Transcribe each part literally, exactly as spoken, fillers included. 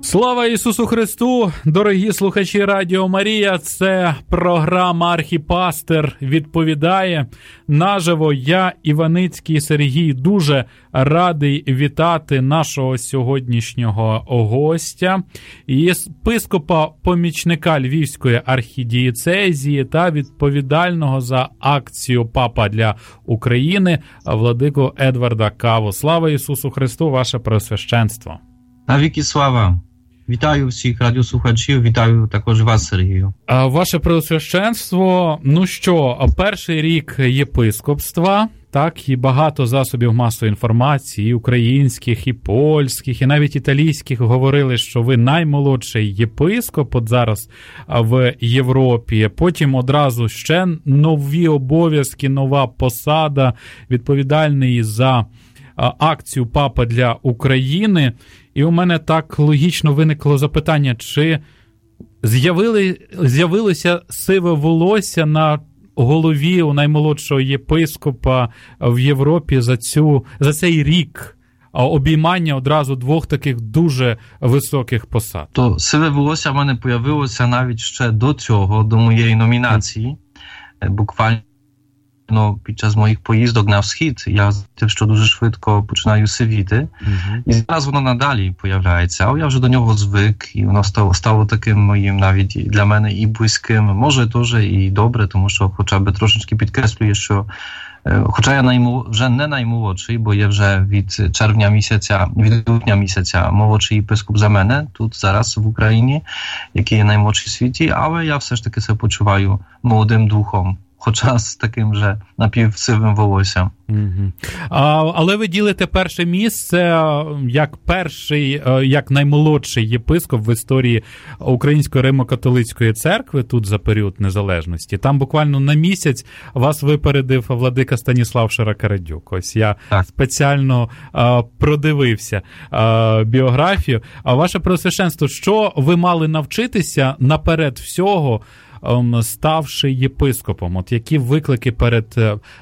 Слава Ісусу Христу! Дорогі слухачі Радіо Марія, це програма «Архіпастир відповідає». Наживо я, Іваницький Сергій, дуже радий вітати нашого сьогоднішнього гостя, єпископа-помічника Львівської архідієцезії та відповідального за акцію «Папа для України» владику Едварда Каву. Слава Ісусу Христу, ваше Преосвященство! Навіки слава! Вітаю всіх радіослухачів, вітаю також вас, Сергію. А ваше Преосвященство, ну що, перший рік єпископства, так, і багато засобів масової інформації, і українських, і польських, і навіть італійських говорили, що ви наймолодший єпископ от зараз в Європі. Потім одразу ще нові обов'язки, нова посада, відповідальний за акцію «Папа для України». І у мене так логічно виникло запитання, чи з'явили, з'явилося сиве волосся на голові у наймолодшого єпископа в Європі за, цю, за цей рік обіймання одразу двох таких дуже високих посад? То сиве волосся в мене появилося навіть ще до цього, до моєї номінації, буквально No, під час моїх поїздок на схід я тим, що дуже швидко починаю сивіти, mm-hmm. і зараз воно надалі появляється, але я вже до нього звик, і воно стало, стало таким моїм навіть для мене і близьким, може теж і добре, тому що хоча б трошечки підкреслює, що хоча я наймол... вже не наймолодший, бо є вже від червня місяця, від липня місяця молодший єпископ за мене, тут зараз в Україні, який є наймолодший в світі, але я все ж таки себе почуваю молодим духом. Хоча з таким же напівсивим волоссям. Угу. А, але ви ділите перше місце як перший, як наймолодший єпископ в історії Української Римо-католицької церкви тут за період незалежності. Там буквально на місяць вас випередив владика Станіслав Широкорадюк. Ось я так. спеціально а, продивився а, біографію. А ваше Преосвященство, що ви мали навчитися наперед всього, ставши єпископом? От які виклики перед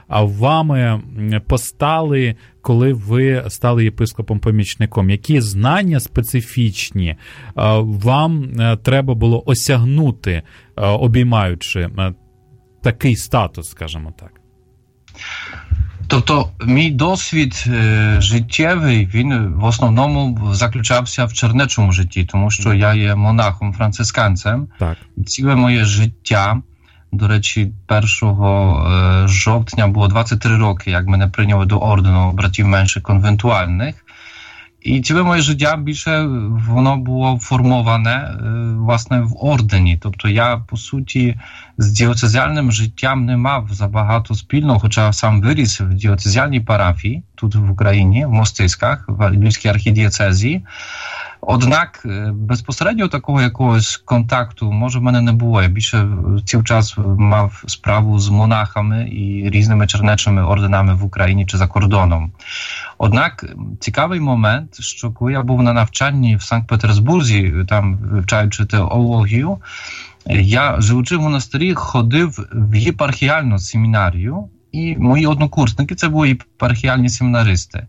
вами постали, коли ви стали єпископом-помічником? Які знання специфічні вам треба було осягнути, обіймаючи такий статус, скажімо так? Тобто, мій досвід е, життєвий, він в основному заключався в чернечому житті, тому що я є монахом-францисканцем. Так. І ціле моє життя, до речі, першого е, жовтня було двадцять три роки, як мене прийняли до ордену братів менших конвентуальних. І ціле моє життя більше воно було формоване, власне, в ордені. Тобто я, по суті, з діоцезіальним життям не мав забагато спільного, хоча сам виріс в діоцезіальній парафії, тут в Україні, в Мостиськах, в Львівській архідієцезії. Однак безпосередньо такого якогось контакту, може, в мене не було. Я більше цілий час мав справу з монахами і різними чернечими орденами в Україні чи за кордоном. Однак цікавий момент, що коли я був на навчанні в Санкт-Петербурзі, там вивчаючи теологію, я, живучи в монастирі, ходив в єпархіальну семінарію, і мої однокурсники – це були єпархіальні семінаристи.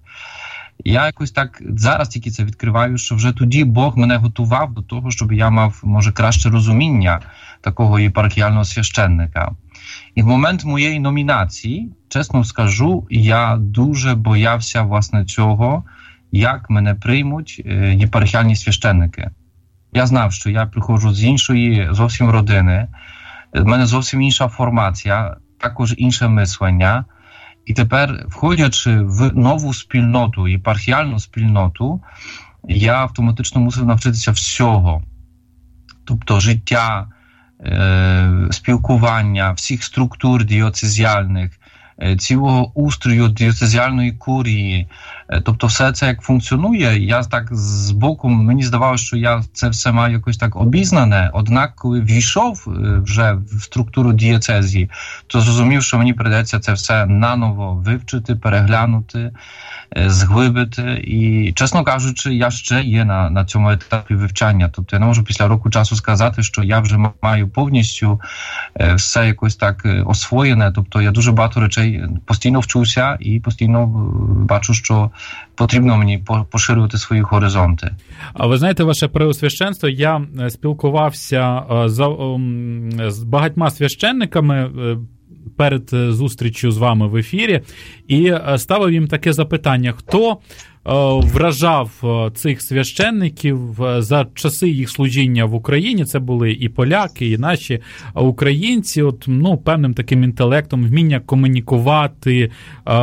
Я якось так зараз тільки це відкриваю, що вже тоді Бог мене готував до того, щоб я мав, може, краще розуміння такого єпархіального священника. І в момент моєї номінації, чесно скажу, я дуже боявся, власне, цього, як мене приймуть єпархіальні священники. Я знав, що я приходжу з іншої зовсім родини, в мене зовсім інша формація, також інше мислення. І тепер, входячи в нову спільноту, єпархіальну спільноту, я автоматично мусив навчитися всього. Тобто життя, е, спілкування, всіх структур діоцезіальних, е, цілого устрою діоцезіальної курії. Е, тобто все це як функціонує, я так з боку, мені здавалося, що я це все маю якось так обізнане, однак коли війшов е, вже в структуру дієцезії, то зрозумів, що мені прийдеться це все наново вивчити, переглянути, е, зглибити. І, чесно кажучи, я ще є на, на цьому етапі вивчання. Тобто я не можу після року часу сказати, що я вже маю повністю е, все якось так освоєне. Тобто я дуже багато речей постійно вчуся і постійно бачу, що потрібно мені поширювати свої горизонти. А ви знаєте, ваше преосвященство, я спілкувався з багатьма священниками перед зустрічю з вами в ефірі і ставив їм таке запитання: хто вражав цих священників за часи їх служіння в Україні? Це були і поляки, і наші українці, от, ну, певним таким інтелектом, вміння комунікувати,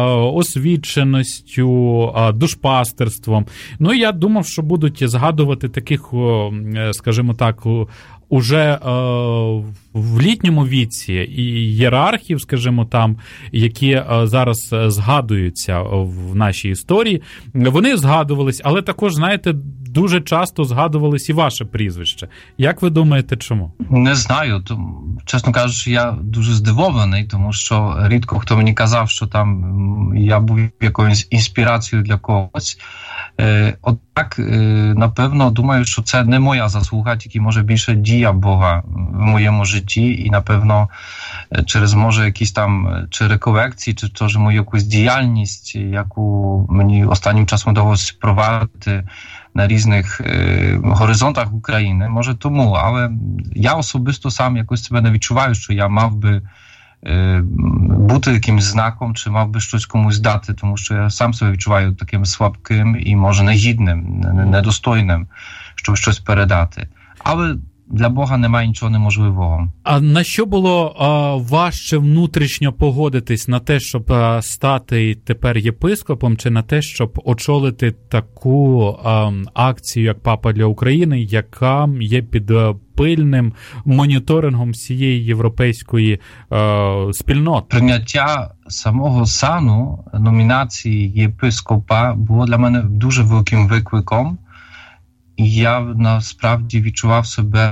освіченістю, душпастерством. Ну, і я думав, що будуть згадувати таких, скажімо так, уже е, в літньому віці і ієрархів, скажімо, там, які е, зараз згадуються в нашій історії, вони згадувались, але також, знаєте, дуже часто згадувались і ваше прізвище. Як ви думаєте, чому? Не знаю. Чесно кажучи, я дуже здивований, тому що рідко хто мені казав, що там я був якоюсь інспірацією для когось. Однак, напевно, думаю, що це не моя заслуга, тільки, може, більше дія Бога в моєму житті, і, напевно, через, може, якісь там чи реколекції, чи теж мою якусь діяльність, яку мені останнім часом вдалося провадити на різних е, горизонтах України, може тому, але я особисто сам якось себе не відчуваю, що я мав би е, бути якимось знаком, чи мав би щось комусь дати, тому що я сам себе відчуваю таким слабким і, може, негідним, недостойним, щоб щось передати. Але для Бога немає нічого неможливого. А на що було а, важче внутрішньо погодитись? На те, щоб а, стати тепер єпископом, чи на те, щоб очолити таку а, акцію, як Папа для України, яка є під пильним моніторингом всієї європейської а, спільноти? Прийняття самого сану, номінації єпископа, було для мене дуже великим викликом. І я насправді відчував себе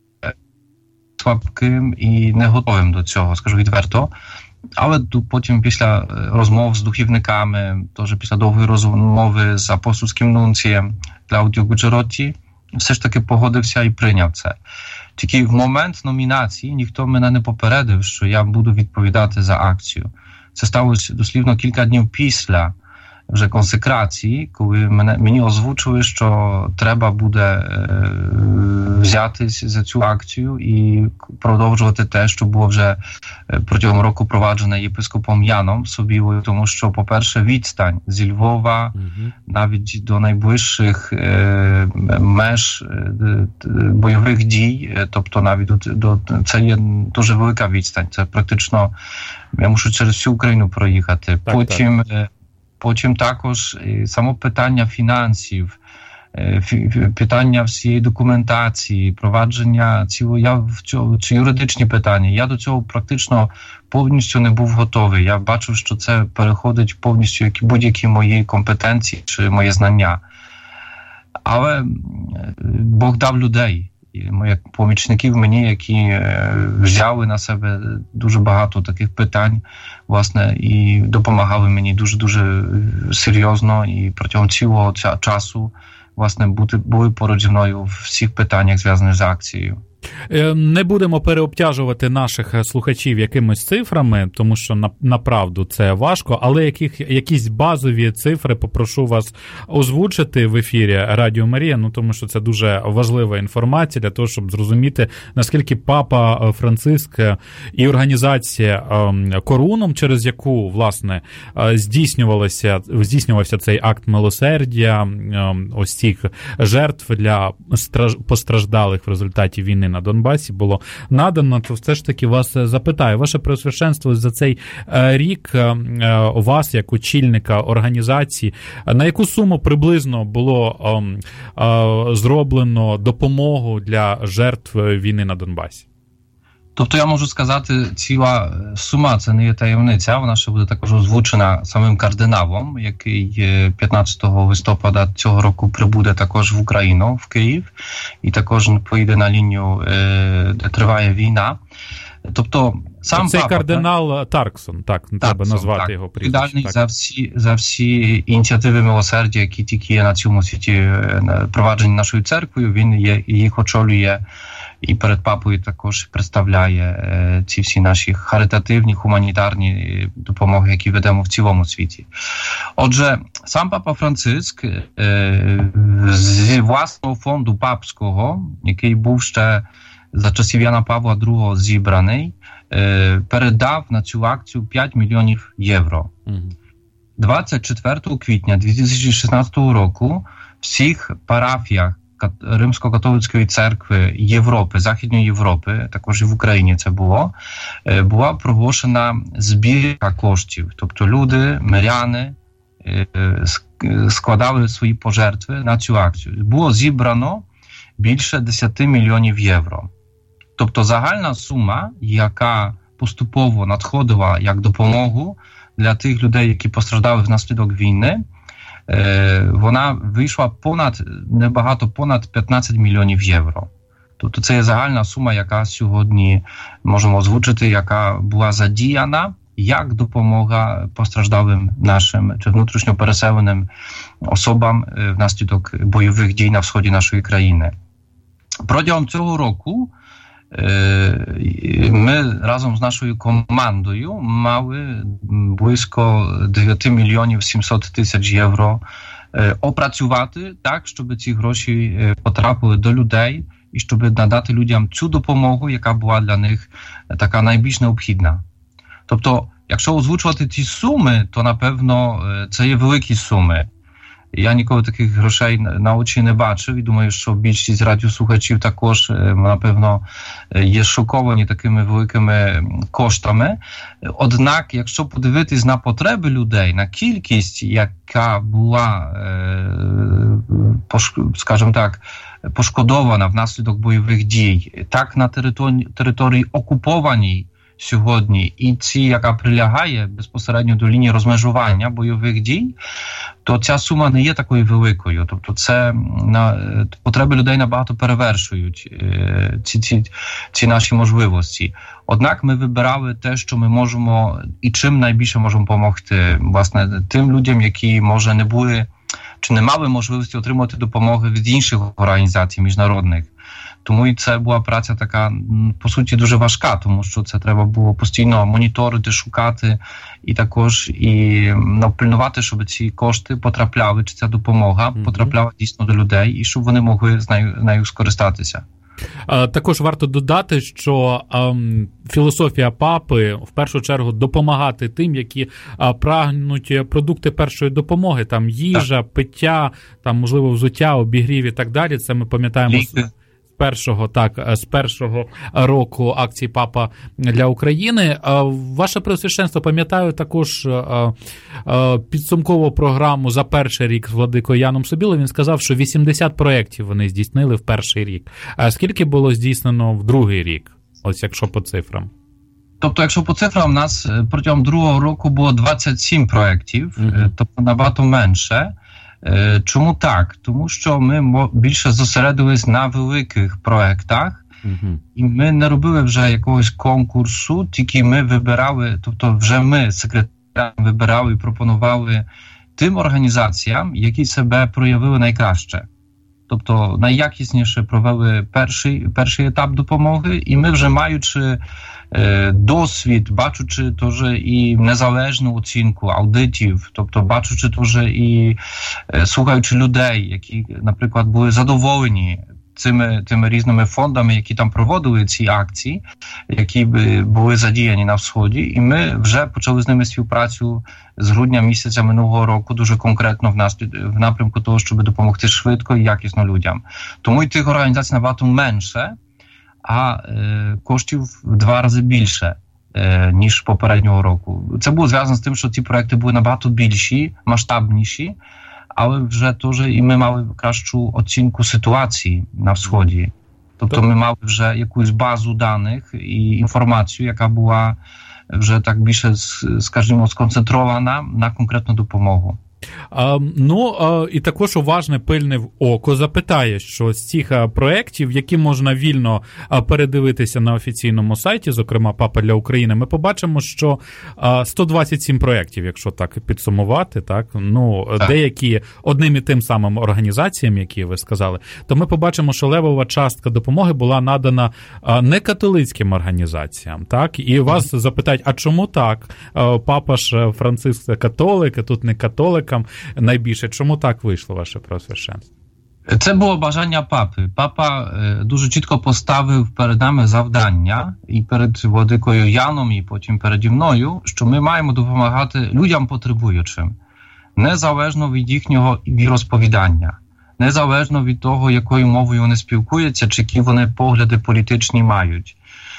слабким і не готовим до цього, скажу відверто. Але потім після розмов з духівниками, теж після довгої розмови з апостольським нунцієм Клаудіо Гуджеротті, все ж таки погодився і прийняв це. Тільки в момент номінації ніхто мене не попередив, що я буду відповідати за акцію. Це сталося дослівно кілька днів після вже консекрації, коли мене, мені озвучили, що треба буде е, взятись за цю акцію і продовжувати те, що було вже протягом року проваджене єпископом Яном Собілою, тому що, по-перше, відстань зі Львова mm-hmm. навіть до найближчих е, меж е, бойових дій, е, тобто навіть до, до, це є дуже велика відстань, це практично, я мушу через всю Україну проїхати. Так, Потім так. Потім також само питання фінансів, питання всієї документації, провадження цілого, я в цьому, чи юридичні питання. Я до цього практично повністю не був готовий. Я бачив, що це переходить повністю як будь-які мої компетенції чи мої знання. Але Бог дав людей, моїх помічників мені, які взяли на себе дуже багато таких питань, власне, і допомагали мені дуже-дуже серйозно, і протягом цілого часу, власне, бути, були поруч зі мною в всіх питаннях, зв'язаних з акцією. Не будемо переобтяжувати наших слухачів якимись цифрами, тому що на, направду це важко, але яких, якісь базові цифри попрошу вас озвучити в ефірі Радіо Марія, ну тому що це дуже важлива інформація для того, щоб зрозуміти, наскільки Папа Франциск і організація Корунум, через яку, власне, здійснювалося, здійснювався цей акт милосердя, ось цих жертв для постраждалих в результаті війни на Донбасі було надано, то все ж таки вас запитаю. Ваше Преосвященство, за цей рік у вас, як очільника організації, на яку суму приблизно було зроблено допомогу для жертв війни на Донбасі? Тобто я можу сказати, ціла сума, це не є таємниця, вона ще буде також озвучена самим кардиналом, який п'ятнадцятого листопада цього року прибуде також в Україну, в Київ, і також поїде на лінію, де триває війна. Тобто сам Це папа, кардинал так? Тарксон, так, Тарксон, треба назвати так, його прізвище. Відповідальний за всі, за всі ініціативи милосердя, які тільки є на цьому світі проваджені нашою церквою, він є, їх очолює і перед папою також представляє ці всі наші харитативні, гуманітарні допомоги, які ведемо в цілому світі. Отже, сам папа Франциск з власного фонду папського, який був ще за часів Яна Павла другого зібраний, передав на цю акцію п'ять мільйонів євро. двадцять четвертого квітня дві тисячі шістнадцятого року в всіх парафіях Римсько-католицької церкви Європи, Західної Європи, також і в Україні це було, була проголошена збірка коштів. Тобто люди, миряни складали свої пожертви на цю акцію. Було зібрано більше десять мільйонів євро. Тобто загальна сума, яка поступово надходила як допомогу для тих людей, які постраждали внаслідок війни, вона вийшла понад, небагато понад п'ятнадцять мільйонів євро. Тобто це є загальна сума, яка сьогодні можемо озвучити, яка була задіяна як допомога постраждалим нашим чи внутрішньо переселеним особам внаслідок бойових дій на сході нашої країни. Протягом цього року ми разом з нашою командою мали близько дев'ять мільйонів сімсот тисяч євро опрацювати так, щоб ці гроші потрапили до людей і щоб надати людям цю допомогу, яка була для них така найбільш необхідна. Тобто, якщо озвучувати ці суми, то, напевно, це є великі суми. Я ніколи таких грошей на очі не бачив і думаю, що більшість радіослухачів також, напевно, є шоковані такими великими коштами. Однак, якщо подивитись на потреби людей, на кількість, яка була, скажімо так, пошкодована внаслідок бойових дій, так на території, території окупованій сьогодні, і ці, яка прилягає безпосередньо до лінії розмежування бойових дій, то ця сума не є такою великою. Тобто це на, потреби людей набагато перевершують е, ці, ці, ці наші можливості. Однак ми вибирали те, що ми можемо і чим найбільше можемо допомогти. Власне, тим людям, які, може, не були чи не мали можливості отримати допомоги від інших організацій міжнародних. Тому і це була праця така, по суті, дуже важка, тому що це треба було постійно моніторити, шукати і також і ну, пильнувати, щоб ці кошти потрапляли, чи ця допомога mm-hmm. потрапляла дійсно до людей, і щоб вони могли з нею, нею скористатися. Також варто додати, що ем, філософія папи в першу чергу допомагати тим, які е, прагнуть продукти першої допомоги, там їжа, так. пиття, там можливо взуття, обігрів і так далі. Це ми пам'ятаємо Ліки. з першого, так, з першого року акції Папа для України. Ваше Преосвященство, пам'ятаю також підсумкову програму за перший рік з владикою Яном Собілою. Він сказав, що вісімдесят проєктів вони здійснили в перший рік. А скільки було здійснено в другий рік? Ось якщо по цифрам. Тобто, якщо по цифрам, у нас протягом другого року було двадцять сім проєктів, mm-hmm. тобто набагато менше. Чому так? Тому що ми більше зосередились на великих проєктах, mm-hmm. і ми не робили вже якогось конкурсу, тільки ми вибирали, тобто вже ми, секретарі, вибирали і пропонували тим організаціям, які себе проявили найкраще. Тобто найякісніше провели перший, перший етап допомоги, і ми вже маючи е, досвід, бачучи теж і незалежну оцінку аудитів, тобто бачучи теж і е, слухаючи людей, які, наприклад, були задоволені цими, тими різними фондами, які там проводили ці акції, які були задіяні на Сході, і ми вже почали з ними співпрацю з грудня місяця минулого року дуже конкретно в, наслід, в напрямку того, щоб допомогти швидко і якісно людям. Тому і тих організацій набагато менше, а е, коштів в два рази більше, е, ніж попереднього року. Це було зв'язано з тим, що ці проекти були набагато більші, масштабніші, але вже теж і ми мали кращу оцінку ситуації на Сході. Тобто ми мали вже якусь базу даних і інформацію, яка була вже так більше, скажімо, сконцентрована на конкретну допомогу. А, ну, а, і також уважне, пильне око запитає, що з цих а, проєктів, які можна вільно а, передивитися на офіційному сайті, зокрема «Папа для України», ми побачимо, що а, сто двадцять сім проєктів, якщо так підсумувати, так, ну, так. деякі одним і тим самим організаціям, які ви сказали, то ми побачимо, що левова частка допомоги була надана а, не католицьким організаціям, так, і вас запитають, а чому так? А, папа ж Франциск католик, а тут не католик, найбільше. Чому так вийшло, ваше Преосвященство? Це було бажання папи. Папа дуже чітко поставив перед нами завдання і перед владикою Яном, і потім переді мною, що ми маємо допомагати людям потребуючим, незалежно від їхнього віросповідання, незалежно від того, якою мовою вони спілкуються, чи які вони погляди політичні мають.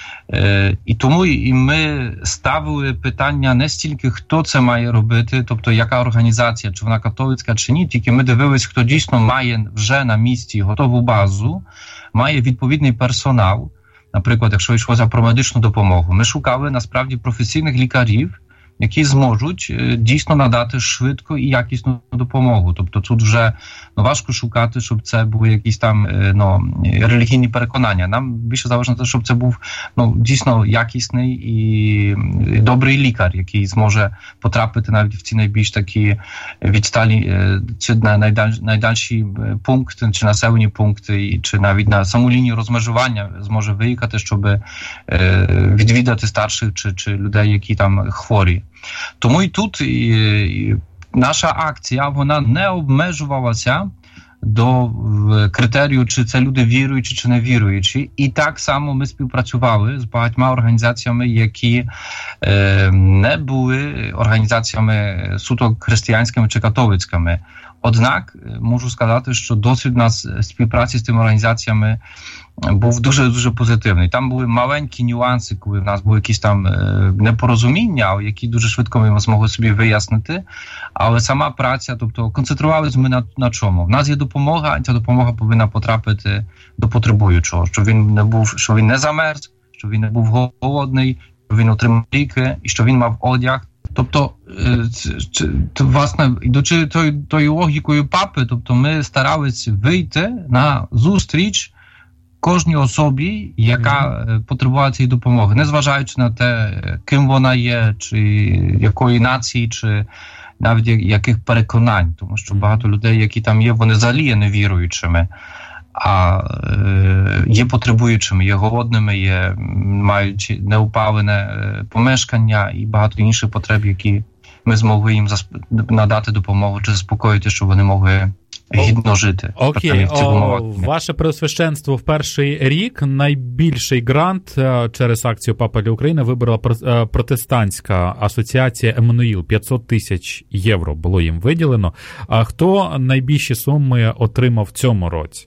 І тому і ми ставили питання не стільки, хто це має робити, тобто яка організація, чи вона католицька, чи ні, тільки ми дивились, хто дійсно має вже на місці готову базу, має відповідний персонал. Наприклад, якщо йшлося про медичну допомогу, ми шукали насправді професійних лікарів, які зможуть дійсно надати швидко і якісну допомогу. Тобто тут вже ну, важко шукати, щоб це були якісь там ну, релігійні переконання. Нам більше залежно те, щоб це був ну, дійсно якісний і добрий лікар, який зможе потрапити навіть в ці найбільш такі відсталі чи на найдаль, найдальші пункти, чи населені пункти, чи навіть на саму лінію розмежування зможе виїхати, щоб відвідати старших чи, чи людей, які там хворі. Тому і тут і, і наша акція, вона не обмежувалася до критерію, чи це люди віруючі, чи не віруючі. І так само ми співпрацювали з багатьма організаціями, які е, не були організаціями суто християнськими чи католицькими. Однак, можу сказати, що досвід у нас співпраці з тими організаціями був дуже-дуже позитивний. Там були маленькі нюанси, коли в нас були якісь там непорозуміння, які дуже швидко ми змогли собі вияснити. Але сама праця, тобто концентрувалися ми на, на чому? В нас є допомога, і ця допомога повинна потрапити до потребуючого, щоб він не був, що він не замерз, щоб він не був голодний, щоб він отримав ліки і щоб він мав одяг. Тобто, власне, йдучи тою, тою логікою папи, тобто ми старалися вийти на зустріч кожній особі, яка mm-hmm. потребуває цієї допомоги, незважаючи на те, ким вона є, чи якої нації, чи навіть яких переконань. Тому що багато людей, які там є, вони взагалі є невіруючими, а е, є потребуючими, є голодними, є, мають неопалене помешкання і багато інших потреб, які ми змогли їм засп- надати допомогу чи заспокоїти, щоб вони могли гідно жити. Окей, О, ваше Преосвященство в перший рік найбільший грант через акцію «Папа для України» вибрала протестантська асоціація «Еммануїл». п'ятсот тисяч євро було їм виділено. А хто найбільші суми отримав в цьому році?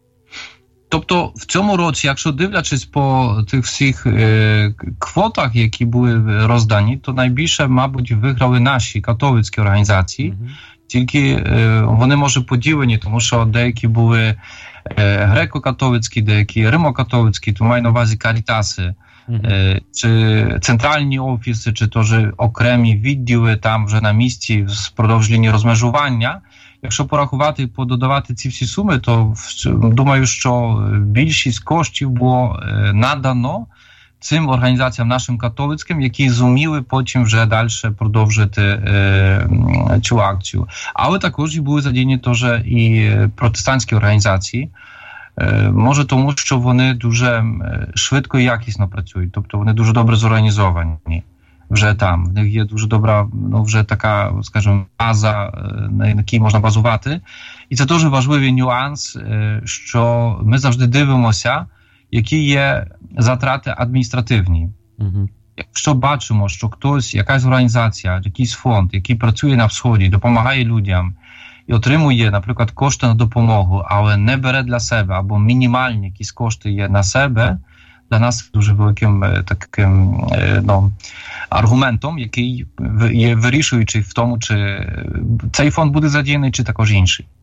Тобто в цьому році, якщо дивлячись по тих всіх е, квотах, які були роздані, то найбільше, мабуть, виграли наші католицькі організації. Mm-hmm. Тільки е, вони, може, поділені, тому що деякі були е, греко-католицькі, деякі римо-католицькі, то маю на увазі карітаси, mm-hmm. е, чи центральні офіси, чи теж окремі відділи там вже на місці впродовж лінії розмежування. Якщо порахувати і пододавати ці всі суми, то думаю, що більшість коштів було е, надано цим організаціям нашим католицьким, які зуміли потім вже далі продовжити е, цю акцію. Але також і були задіяні теж і протестантські організації. Е, може тому, що вони дуже швидко і якісно працюють, тобто вони дуже добре зорганізовані. Вже там, в них є дуже добра, ну, вже така, скажімо, база, на якій можна базувати. І це дуже важливий нюанс, що ми завжди дивимося, які є затрати адміністративні. Угу. Якщо бачимо, що хтось, якась організація, якийсь фонд, який працює на Сході, допомагає людям і отримує, наприклад, кошти на допомогу, але не бере для себе, або мінімальні якісь кошти є на себе, для нас дуже великим таким ну, аргументом, який є вирішуючий в тому, чи цей фонд буде задіяний, чи також інший.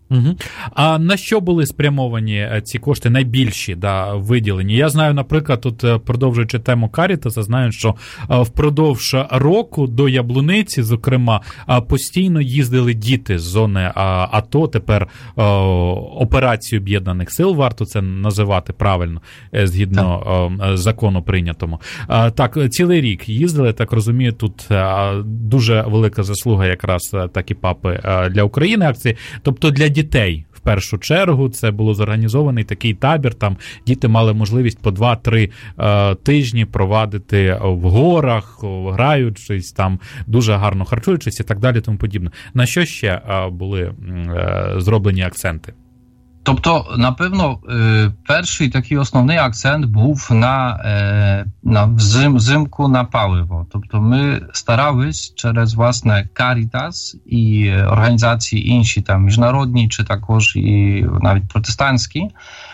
Угу. А на що були спрямовані ці кошти найбільші, да, виділені? Я знаю, наприклад, тут, продовжуючи тему Карітаса, знаю, що впродовж року до Яблуниці, зокрема, постійно їздили діти з зони АТО, тепер операцію Об'єднаних Сил, варто це називати правильно, згідно так. закону прийнятому. Так, цілий рік їздили, так розумію, тут дуже велика заслуга якраз такі папи для України акції, тобто для дітей. В першу чергу це було зорганізований такий табір, там діти мали можливість по два-три е, тижні провадити в горах, граючись, там дуже гарно харчуючись і так далі, тому подібне. На що ще е, були е, зроблені акценти? Тобто, напевно, перший такий основний акцент був на, на взим, взимку на паливо. Тобто ми старались через, власне, Caritas і організації інші, там, міжнародні, чи також і навіть протестантські,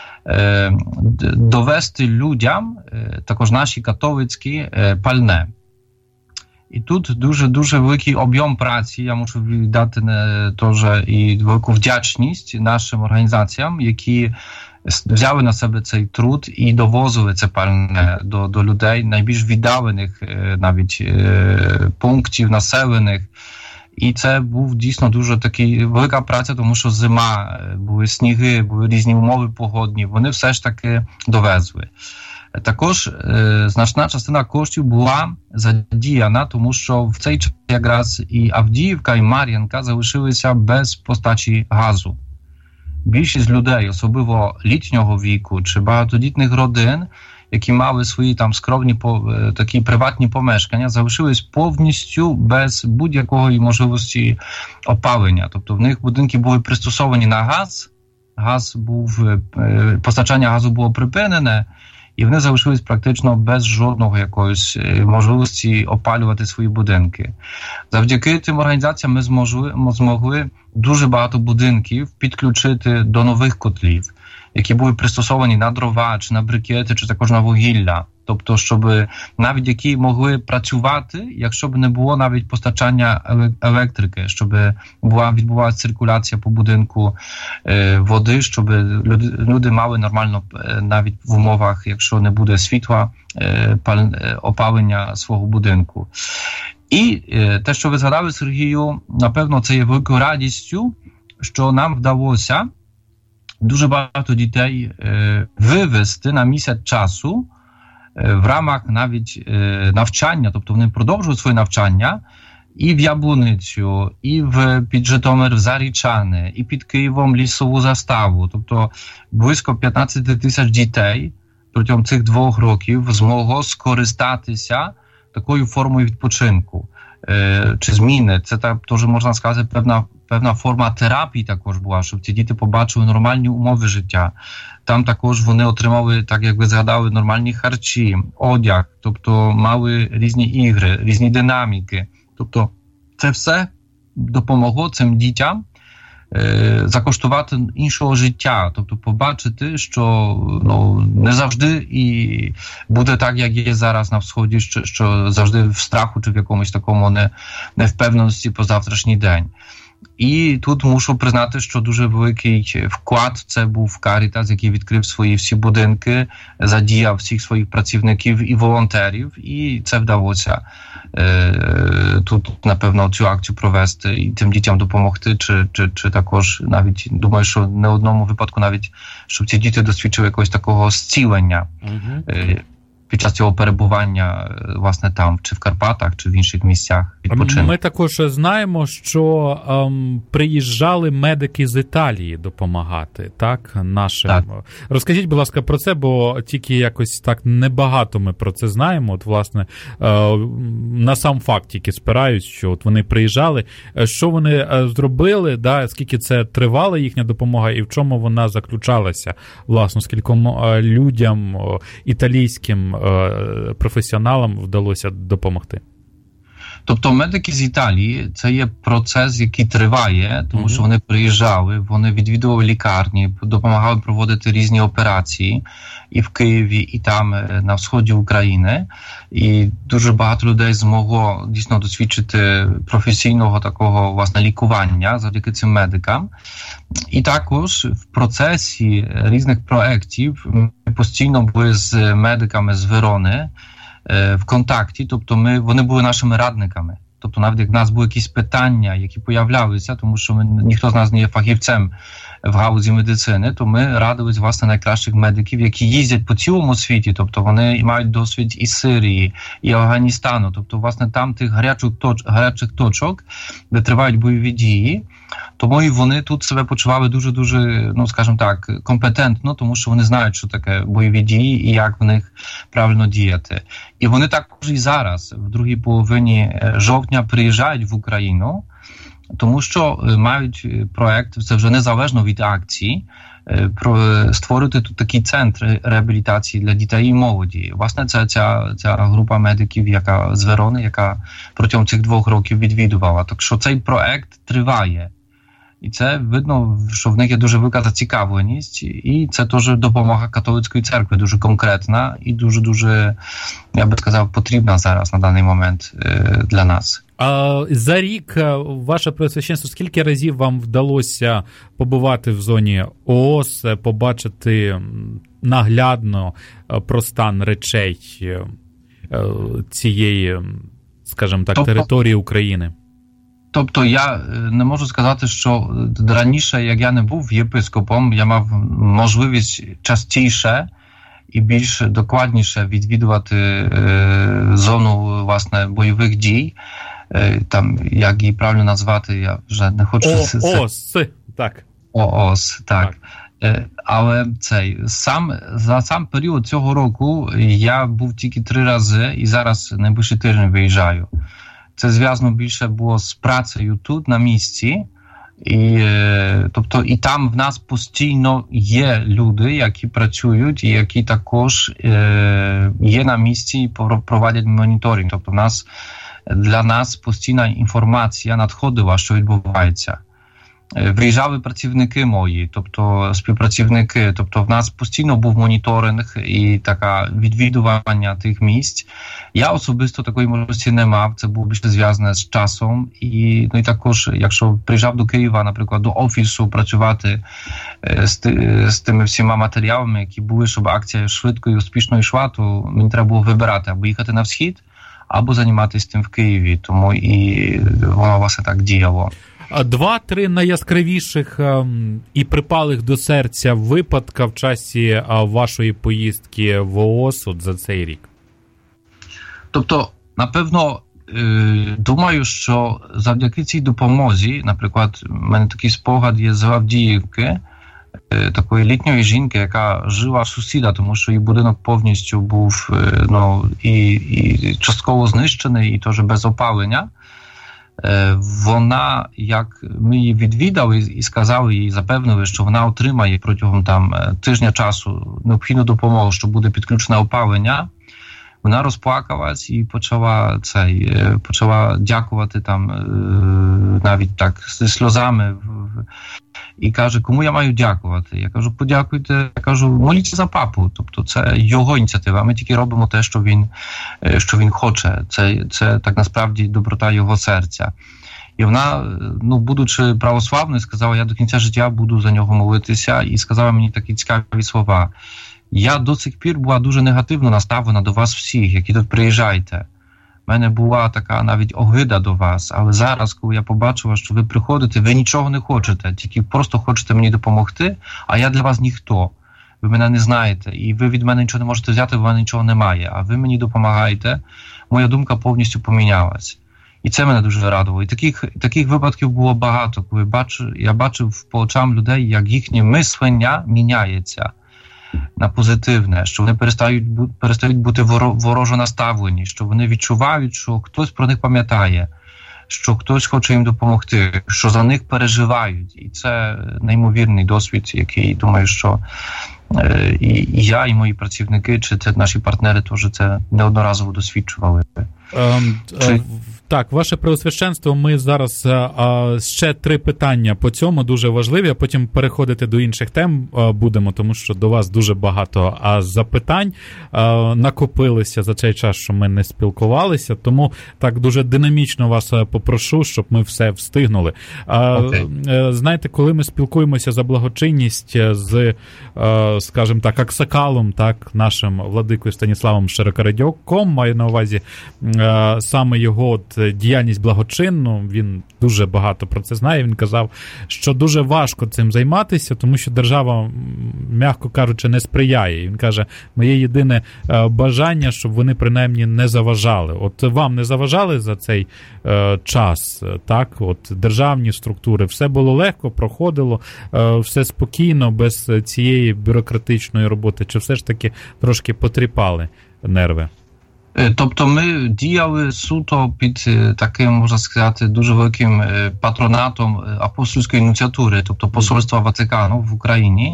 довести людям, також наші католицькі, пальне. І тут дуже-дуже великий об'єм праці, я мушу віддати теж і велику вдячність нашим організаціям, які взяли на себе цей труд і довозили це пальне до, до людей, найбільш віддалених навіть пунктів населених. І це був дійсно дуже такий велика праця, тому що зима, були сніги, були різні умови погодні, вони все ж таки довезли. Також е, значна частина коштів була задіяна, тому що в цей час якраз і Авдіївка, і Мар'їнка залишилися без постачі газу. Більшість людей, особливо літнього віку чи багатодітних родин, які мали свої там скромні такі приватні помешкання, залишились повністю без будь-якої можливості опалення. Тобто в них будинки були пристосовані на газ, газ був, е, постачання газу було припинене, і вони залишились практично без жодного якоїсь можливості опалювати свої будинки. Завдяки тим організаціям ми змогли, змогли дуже багато будинків підключити до нових котлів, які були пристосовані на дрова, чи на брикети, чи також на вугілля. Тобто, щоб навіть які могли працювати, якщо б не було навіть постачання електрики, щоб була відбувалася циркуляція по будинку е, води, щоб люди, люди мали нормально навіть в умовах, якщо не буде світла, е, паль, опалення свого будинку. І е, те, що ви згадали, Сергію, напевно, це є великою радістю, що нам вдалося дуже багато дітей е, вивезти на місяць часу в рамах навіть навчання, тобто вони продовжують своє навчання і в Яблуницю, і в під Житомир в Зарічани, і під Києвом Лісову заставу. Тобто близько п'ятнадцять тисяч дітей протягом цих двох років змогло скористатися такою формою відпочинку чи зміни. Це так теж можна сказати певна певна форма терапії також була, щоб ці діти побачили нормальні умови життя. Там також вони отримали, так як ви згадали, нормальні харчі, одяг, тобто мали різні ігри, різні динаміки. Тобто це все допомогло цим дітям е, закоштувати іншого життя, тобто побачити, що ну, не завжди і буде так, як є зараз на Сході, що, що завжди в страху чи в якомусь такому не, невпевненості по завтрашній день. І тут мушу признати, що дуже великий вклад це був Caritas, який відкрив свої всі будинки, задіяв всіх своїх працівників і волонтерів, і це вдалося е, тут, напевно, цю акцію провести і тим дітям допомогти, чи, чи, чи також навіть, думаю, що не в одному випадку навіть, щоб ці діти досвідчили якогось такого зцілення. Угу. Е, під час цього перебування, власне, там, чи в Карпатах, чи в інших місцях відпочинку. Ми також знаємо, що ем, приїжджали медики з Італії допомагати, так, нашим. Так. Розкажіть, будь ласка, про це, бо тільки якось так небагато ми про це знаємо. От, власне, е, на сам факт тільки спираюсь, що от вони приїжджали. Що вони зробили, да, скільки це тривала їхня допомога і в чому вона заключалася, власне, скільком людям італійським професіоналам вдалося допомогти? Тобто медики з Італії, це є процес, який триває, тому що вони приїжджали, вони відвідували лікарні, допомагали проводити різні операції і в Києві, і там, на сході України. І дуже багато людей змогло дійсно досвідчити професійного такого, власне, лікування завдяки цим медикам. І також в процесі різних проєктів ми постійно були з медиками з Верони в контакті, тобто ми, вони були нашими радниками. Тобто навіть як в нас були якісь питання, які появлялися, тому що ми, ніхто з нас не є фахівцем в галузі медицини, то ми радились, власне, найкращих медиків, які їздять по цілому світі, тобто вони мають досвід і Сирії, і Афганістану, тобто, власне, там тих гарячих, точ, гарячих точок, де тривають бойові дії, тому і вони тут себе почували дуже-дуже, ну, скажімо так, компетентно, тому що вони знають, що таке бойові дії і як в них правильно діяти. І вони також і зараз, в другій половині жовтня, приїжджають в Україну, тому що мають проєкт, це вже незалежно від акції, про створити тут такий центр реабілітації для дітей і молоді. Власне, це ця, ця група медиків, яка з Верони, яка протягом цих двох років відвідувала. Так що цей проєкт триває. І це видно, що в них є дуже велика зацікавленість, і це теж допомога католицької церкви, дуже конкретна і дуже-дуже, я би сказав, потрібна зараз на даний момент для нас. А за рік, ваше Преосвященство, скільки разів вам вдалося побувати в зоні ООС, побачити наглядно про стан речей цієї, скажімо так, тобто, території України? Тобто я не можу сказати, що раніше, як я не був єпископом, я мав можливість частіше і більш докладніше відвідувати е, зону, власне, бойових дій. Е, там, як її правильно назвати, я вже не хочу... ООС, так. ООС, так. так. Е, але цей, сам, за сам період цього року я був тільки три рази і зараз найближчий тиждень виїжджаю. Це зв'язано більше було з працею тут, на місці. І, тобто, і там в нас постійно є люди, які працюють і які також е, є на місці і проводять моніторинг. Тобто в нас, для нас постійна інформація надходила, що відбувається. Виїжджали працівники мої, тобто співпрацівники, тобто в нас постійно був моніторинг і таке відвідування тих місць. Я особисто такої можливості не мав, це було більше зв'язане з часом. І, ну, і також, якщо приїжджав до Києва, наприклад, до офісу працювати з, з тими всіма матеріалами, які були, щоб акція швидко і успішно йшла, то мені треба було вибирати або їхати на схід, або займатися тим в Києві. Тому і воно, власне, так діяло. Два-три найяскравіших і припалих до серця випадка в часі вашої поїздки в ООС от за цей рік? Тобто, напевно, думаю, що завдяки цій допомозі, наприклад, в мене такий спогад є з Авдіївки, такої літньої жінки, яка жила сусіда, тому що її будинок повністю був, ну, і, і частково знищений, і теж без опалення. Вона, як ми її відвідали і сказали їй, запевнили, що вона отримає протягом там тижня часу необхідну допомогу, що буде підключене опалення, вона розплакалась і почала цей, почала дякувати там навіть так зі сльозами і каже, кому я маю дякувати? Я кажу, подякуйте, я кажу, моліться за папу, тобто це його ініціатива, ми тільки робимо те, що він, що він хоче, це, це так насправді доброта його серця. І вона, ну, будучи православною, сказала, я до кінця життя буду за нього молитися, і сказала мені такі цікаві слова. Я до сих пір була дуже негативно наставлена до вас всіх, які тут приїжджаєте. У мене була така навіть огида до вас, але зараз, коли я побачила, що ви приходите, ви нічого не хочете, тільки просто хочете мені допомогти, а я для вас ніхто. Ви мене не знаєте, і ви від мене нічого не можете взяти, бо в мене нічого немає, а ви мені допомагаєте, моя думка повністю помінялась. І це мене дуже радувало. І таких, таких випадків було багато, коли бачу, я бачив по очам людей, як їхнє мислення міняється на позитивне, що вони перестають, перестають бути ворожо наставлені, що вони відчувають, що хтось про них пам'ятає, що хтось хоче їм допомогти, що за них переживають. І це неймовірний досвід, який, думаю, що е, і, і я, і мої працівники, чи це наші партнери теж це неодноразово досвідчували. Um, чи... Так, ваше преосвященство, ми зараз а, ще три питання по цьому, дуже важливі, а потім переходити до інших тем а, будемо, тому що до вас дуже багато а, запитань а, накопилися за цей час, що ми не спілкувалися, тому так дуже динамічно вас попрошу, щоб ми все встигнули. А, okay. Знаєте, коли ми спілкуємося за благочинність з, а, скажімо так, аксакалом, так, нашим владикою Станіславом Широкорадюком, маю на увазі а, саме його от, діяльність благочинну, він дуже багато про це знає, він казав, що дуже важко цим займатися, тому що держава, м'яко кажучи, не сприяє. Він каже, моє єдине бажання, щоб вони принаймні не заважали. От вам не заважали за цей е, час, так? От державні структури, все було легко, проходило, е, все спокійно, без цієї бюрократичної роботи, чи все ж таки трошки потріпали нерви? Тобто ми діяли суто під таким, можна сказати, дуже великим патронатом апостольської нунціатури, тобто посольства Ватикану в Україні.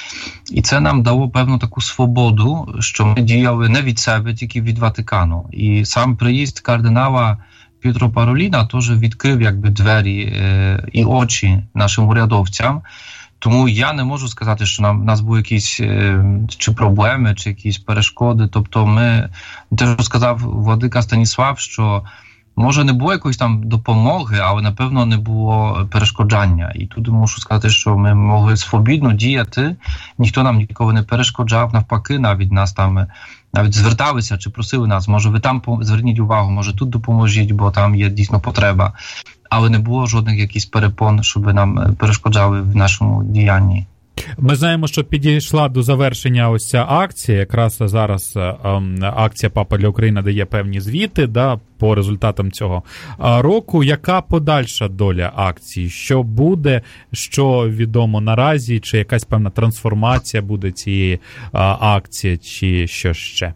І це нам дало певну таку свободу, що ми діяли не від себе, тільки від Ватикану. І сам приїзд кардинала П'єтро Пароліна теж відкрив якби двері і очі нашим урядовцям. Тому я не можу сказати, що нам, у нас були якісь чи проблеми, чи якісь перешкоди. Тобто ми, те, що сказав владика Станіслав, що може не було якоїсь там допомоги, але, напевно, не було перешкоджання. І тут мушу сказати, що ми могли свобідно діяти, ніхто нам ніколи не перешкоджав, навпаки, навіть нас там, навіть зверталися чи просили нас, може ви там зверніть увагу, може тут допоможіть, бо там є дійсно потреба. Але не було жодних якихось перепон, щоб нам перешкоджали в нашому діянні. Ми знаємо, що підійшла до завершення ось ця акція. Якраз зараз ем, акція «Папа для України» дає певні звіти, да, по результатам цього року. Яка подальша доля акції? Що буде, що відомо наразі? Чи якась певна трансформація буде цієї а, акції, чи що ще?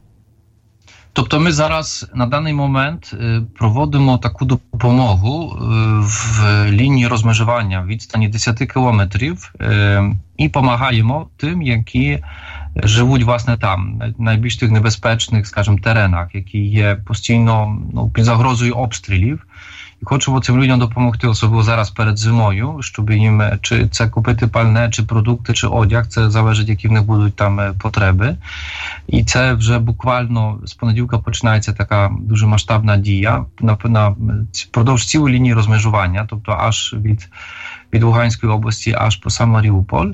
Тобто ми зараз на даний момент проводимо таку допомогу в лінії розмежування в відстані десять кілометрів і допомагаємо тим, які живуть, власне, там, найбільш тих небезпечних, скажімо, теренах, які є постійно, ну, під загрозою обстрілів. І хочемо цим людям допомогти, особливо зараз перед зимою, щоб їм чи це купити пальне, чи продукти, чи одяг, це залежить, які в них будуть там потреби. І це вже буквально з понеділка починається така дуже масштабна дія на, на впродовж цілої лінії розмежування, тобто аж від від Луганської області аж по сам Маріуполь.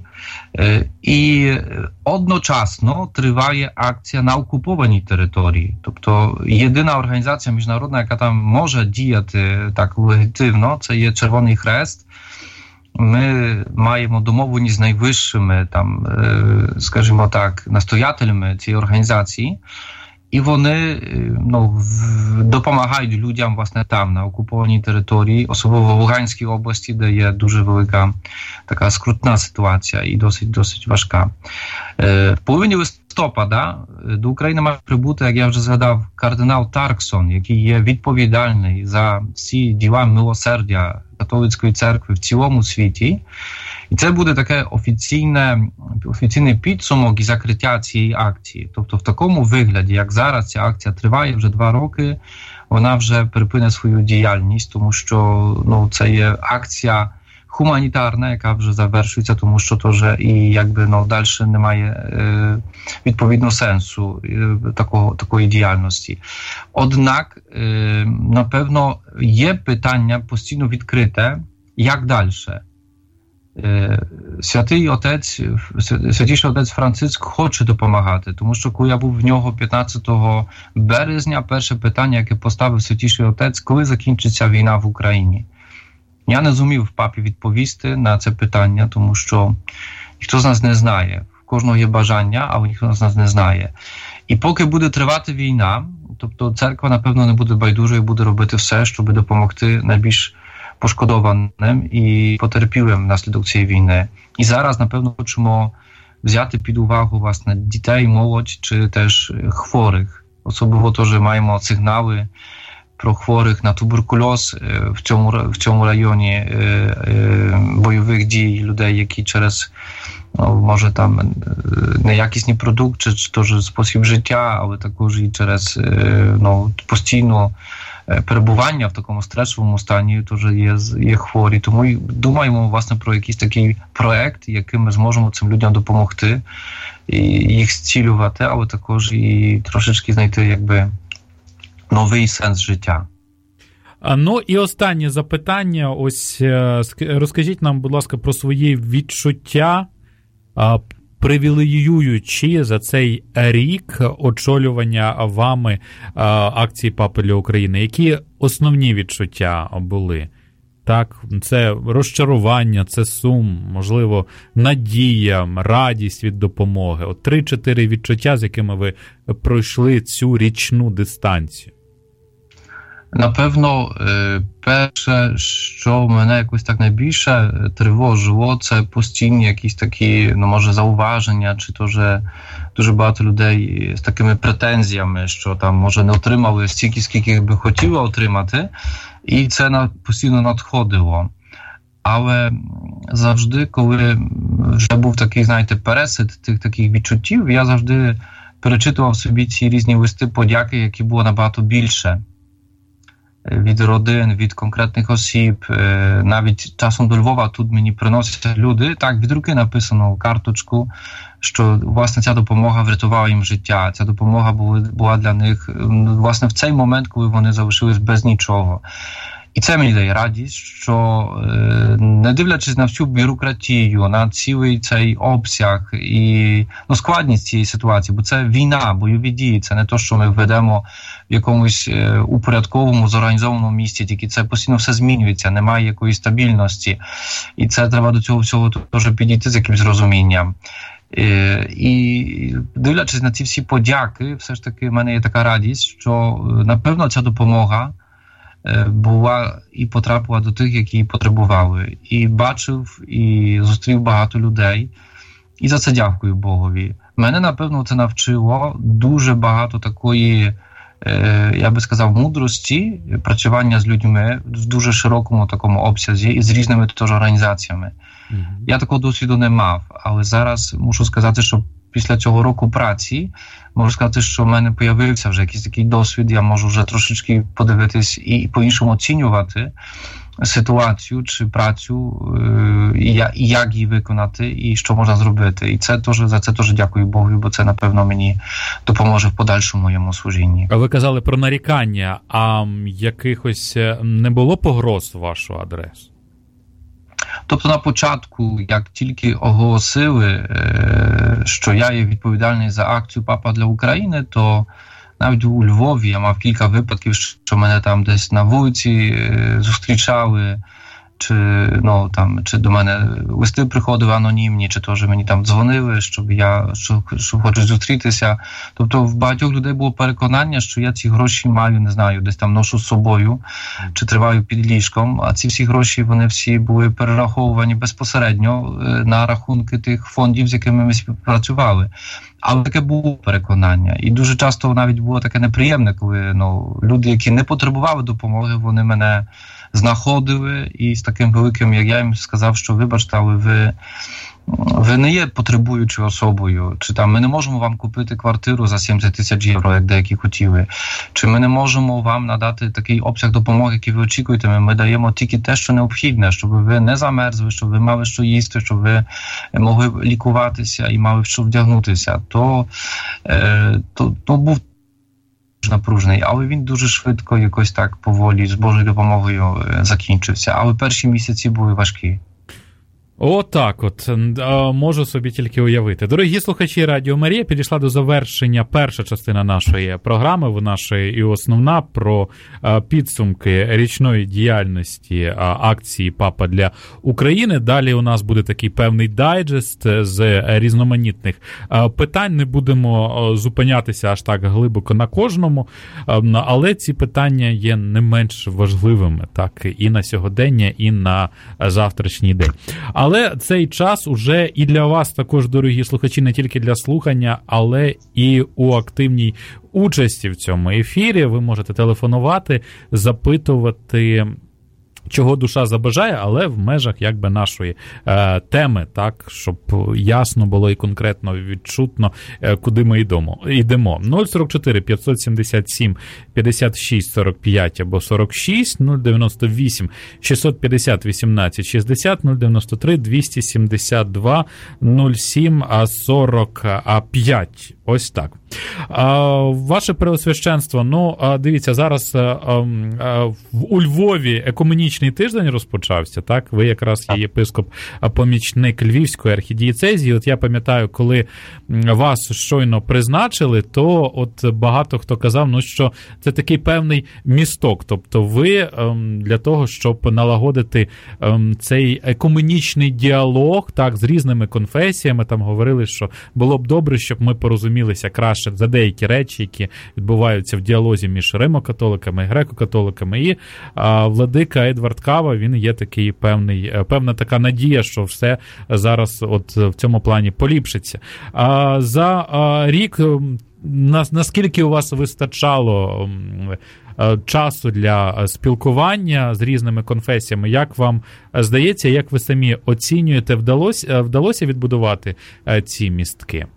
І одночасно триває акція на окупованій території. Тобто єдина організація міжнародна, яка там може діяти так легітимно, це є Червоний Хрест. Ми маємо домовленість з найвищими, там, скажімо так, настоятелями цієї організації, і вони, ну, допомагають людям, власне, там, на окупованій території, особливо в Луганській області, де є дуже велика така скрутна ситуація і досить, досить важка. В половині листопада до України має прибути, як я вже згадав, кардинал Тарксон, який є відповідальний за всі діла милосердя католицької церкви в цілому світі. І це буде таке офіційне, офіційний підсумок і закриття цієї акції. Тобто в такому вигляді, як зараз ця акція триває вже два роки, вона вже припине свою діяльність, тому що, ну, це є акція гуманітарна, яка вже завершується, тому що то вже і якби, ну, далі немає е, відповідно сенсу е, такого, такої діяльності. Однак, е, напевно, є питання постійно відкрите, як далі. Святий отець, святіший отець Франциск хоче допомагати, тому що коли я був в нього п'ятнадцятого березня, перше питання, яке поставив святіший отець, коли закінчиться війна в Україні. Я не зумів папі відповісти на це питання, тому що ніхто з нас не знає. В кожного є бажання, але ніхто з нас не знає. І поки буде тривати війна, тобто церква, напевно, не буде байдужою, буде робити все, щоб допомогти найбільш пошкодованим і потерпілим внаслідок цієї війни. І зараз, напевно, хочемо взяти під увагу, власне, дітей, молодь чи теж хворих. Особливо теж маємо сигнали про хворих на туберкульоз в цьому, в цьому районі е, е, бойових дій, людей, які через, ну, може, там неякісні продукти, чи теж спосіб життя, але також і через, е, ну, постійно перебування в такому стресовому стані, теж є, є хворі. Тому і думаємо, власне, про якийсь такий проект, яким ми зможемо цим людям допомогти, і їх зцілювати, але також і трошечки знайти, якби, новий сенс життя. Ну і останнє запитання. Ось розкажіть нам, будь ласка, про свої відчуття, привілеюючи за цей рік очолювання вами акції «Папа для України». Які основні відчуття були? Так, це розчарування, це сум, можливо, надія, радість від допомоги. От три-чотири відчуття, з якими ви пройшли цю річну дистанцію. Напевно, перше, що мене якось так найбільше тривожило, це постійні якісь такі, ну, може, зауваження, чи то, що дуже багато людей з такими претензіями, що там, може, не отримали стільки, скільки би хотіли отримати, і це постійно надходило. Але завжди, коли вже був такий, знаєте, пересид тих таких відчуттів, я завжди перечитував собі ці різні листи подяки, які було набагато більше. Від родин, від конкретних осіб, навіть часом до Львова тут мені приносять люди, так, від руки написано карточку, що, власне, ця допомога врятувала їм життя, ця допомога була для них, власне, в цей момент, коли вони залишились без нічого. І це мені дає радість, що, не дивлячись на всю бюрократію, на цілий цей обсяг і, ну, складність цієї ситуації, бо це війна, бойові дії, це не те, що ми ведемо в якомусь упорядковому, зорганізованому місці, тільки це постійно все змінюється, немає якоїсь стабільності, і це треба до цього всього теж підійти з якимось розумінням. І дивлячись на ці всі подяки, все ж таки в мене є така радість, що, напевно, ця допомога була і потрапила до тих, які її потребували. І бачив, і зустрів багато людей. І за це дякую Богові. Мене, напевно, це навчило дуже багато такої, я би сказав, мудрості, працювання з людьми в дуже широкому такому обсязі і з різними теж організаціями. Mm-hmm. Я такого досвіду не мав, але зараз мушу сказати, що після цього року праці, можу сказати, що в мене появився вже якийсь такий досвід, я можу вже трошечки подивитись і по-іншому оцінювати ситуацію чи працю, і як її виконати, і що можна зробити. І це теж, за це теж дякую Богу, бо це, напевно, мені допоможе в подальшому моєму служінні. Ви казали про нарікання, а якихось не було погроз в вашу адресу? Тобто на початку, як тільки оголосили, що я є відповідальний за акцію «Папа для України», то навіть у Львові я мав кілька випадків, що мене там десь на вулиці зустрічали, чи, ну, там, чи до мене листи приходили анонімні, чи теж мені там дзвонили, щоб я що, що хочуть зустрітися. Тобто в багатьох людей було переконання, що я ці гроші маю, не знаю, десь там ношу з собою, чи триваю під ліжком, а ці всі гроші, вони всі були перераховувані безпосередньо на рахунки тих фондів, з якими ми співпрацювали. Але таке було переконання. І дуже часто навіть було таке неприємне, коли, ну, люди, які не потребували допомоги, вони мене знаходили і з таким великим, як я їм сказав, що вибачте, але ви, ви не є потребуючою особою. Чи там ми не можемо вам купити квартиру за сімдесят тисяч євро, як деякі хотіли. Чи ми не можемо вам надати такий обсяг допомоги, який ви очікуєте. Ми, ми даємо тільки те, що необхідне, щоб ви не замерзли, щоб ви мали що їсти, щоб ви могли лікуватися і мали що вдягнутися. То, е, то, то був напружений, але він дуже швидко, якось так поволі, з Божою допомогою закінчився. Але перші місяці були важкі. Отак от, можу собі тільки уявити. Дорогі слухачі, Радіо Марія, підійшла до завершення перша частина нашої програми, вона ж і основна, про підсумки річної діяльності акції «Папа для України». Далі у нас буде такий певний дайджест з різноманітних питань. Не будемо зупинятися аж так глибоко на кожному, але ці питання є не менш важливими, так, і на сьогодення, і на завтрашній день. Але цей час уже і для вас також, дорогі слухачі, не тільки для слухання, але і у активній участі в цьому ефірі. Ви можете телефонувати, запитувати чого душа забажає, але в межах якби нашої е, теми, так, щоб ясно було і конкретно відчутно, е, куди ми йдемо. йдемо. нуль сорок чотири п'ятсот сімдесят сім п'ятдесят шість сорок п'ять або сорок шість, нуль дев'яносто вісім шістсот п'ятдесят вісімнадцять шістдесят, нуль дев'яносто три двісті сімдесят два нуль сім сорок п'ять. Ось так. А, ваше Преосвященство, ну, дивіться, зараз а, а, у Львові екуменічний тиждень розпочався, так? Ви якраз є єпископ-помічник Львівської архідієцезії. От я пам'ятаю, коли вас щойно призначили, то от багато хто казав, ну, що це такий певний місток. Тобто ви для того, щоб налагодити цей екуменічний діалог, так, з різними конфесіями, там говорили, що було б добре, щоб ми порозумілися краще за деякі речі, які відбуваються в діалозі між римокатоликами і греко-католиками. І а, владика Едвард Кава, він є такий певний, певна така надія, що все зараз от в цьому плані поліпшиться. А, за а, рік на, наскільки у вас вистачало часу для спілкування з різними конфесіями? Як вам здається, як ви самі оцінюєте, вдалося, вдалося відбудувати ці містки?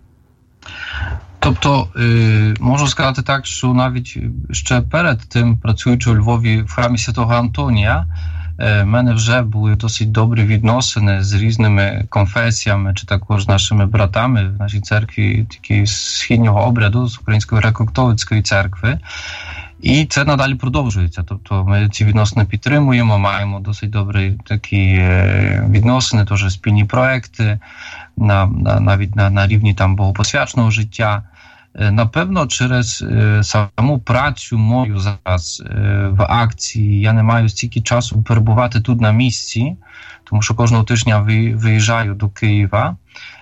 Тобто, можу сказати так, що навіть ще перед тим, працюючи у Львові в храмі Святого Антонія, в мене вже були досить добрі відносини з різними конфесіями, чи також нашими братами в нашій церкві, такі східнього обряду, з Української греко-католицької церкви. І це надалі продовжується. Тобто ми ці відносини підтримуємо, маємо досить добрі такі відносини, теж спільні проекти, на, на, навіть на, на рівні там богопосвячного життя. Напевно, через саму працю мою зараз в акції я не маю стільки часу перебувати тут на місці, тому що кожного тижня виїжджаю до Києва.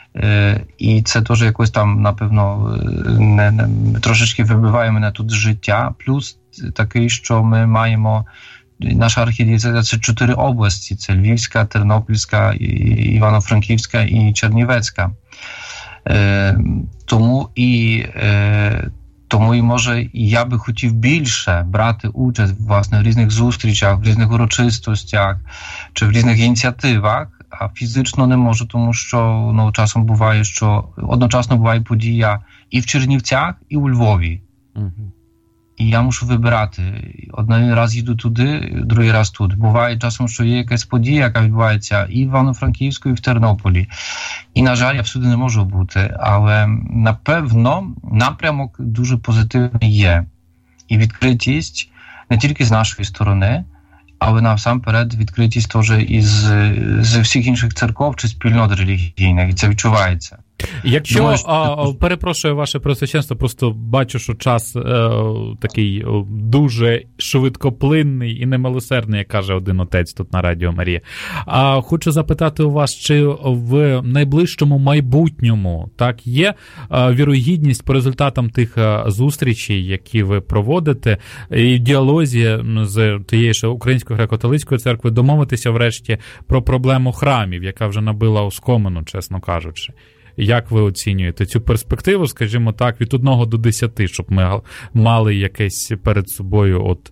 І це теж якось там, напевно, не, не, трошечки вибиває мене тут з життя. Плюс такий, що ми маємо, наша архідієцезія – це чотири області. Це Львівська, Тернопільська, Івано-Франківська і Чернівецька. Е, тому і е, тому і може я би хотів більше брати участь власне в різних зустрічах, в різних урочистостях чи в різних ініціативах, а фізично не можу, тому що ну, часом буває, що одночасно буває подія і в Чернівцях, і у Львові. Угу. І я мушу вибирати. Один раз їду туди, другий раз тут. Буває часом, що є якась подія, яка відбувається і в Івано-Франківську, і в Тернополі. І, на жаль, я всюди не можу бути. Але, напевно, напрямок дуже позитивний є. І відкритість не тільки з нашої сторони, але насамперед відкритість теж із з всіх інших церков чи спільнот релігійних. І це відчувається. Якщо, Думаю, що... а, перепрошую ваше Преосвященство, просто бачу, що час е, такий о, дуже швидкоплинний і немилосердний, як каже один отець тут на Радіо Марія. А хочу запитати у вас, чи в найближчому майбутньому так є а, вірогідність по результатам тих а, зустрічей, які ви проводите, і в діалозі з тією ж Українською греко-католицькою церквою домовитися врешті про проблему храмів, яка вже набила оскомину, чесно кажучи. Як ви оцінюєте цю перспективу, скажімо так, від одного до десяти, щоб ми мали якесь перед собою от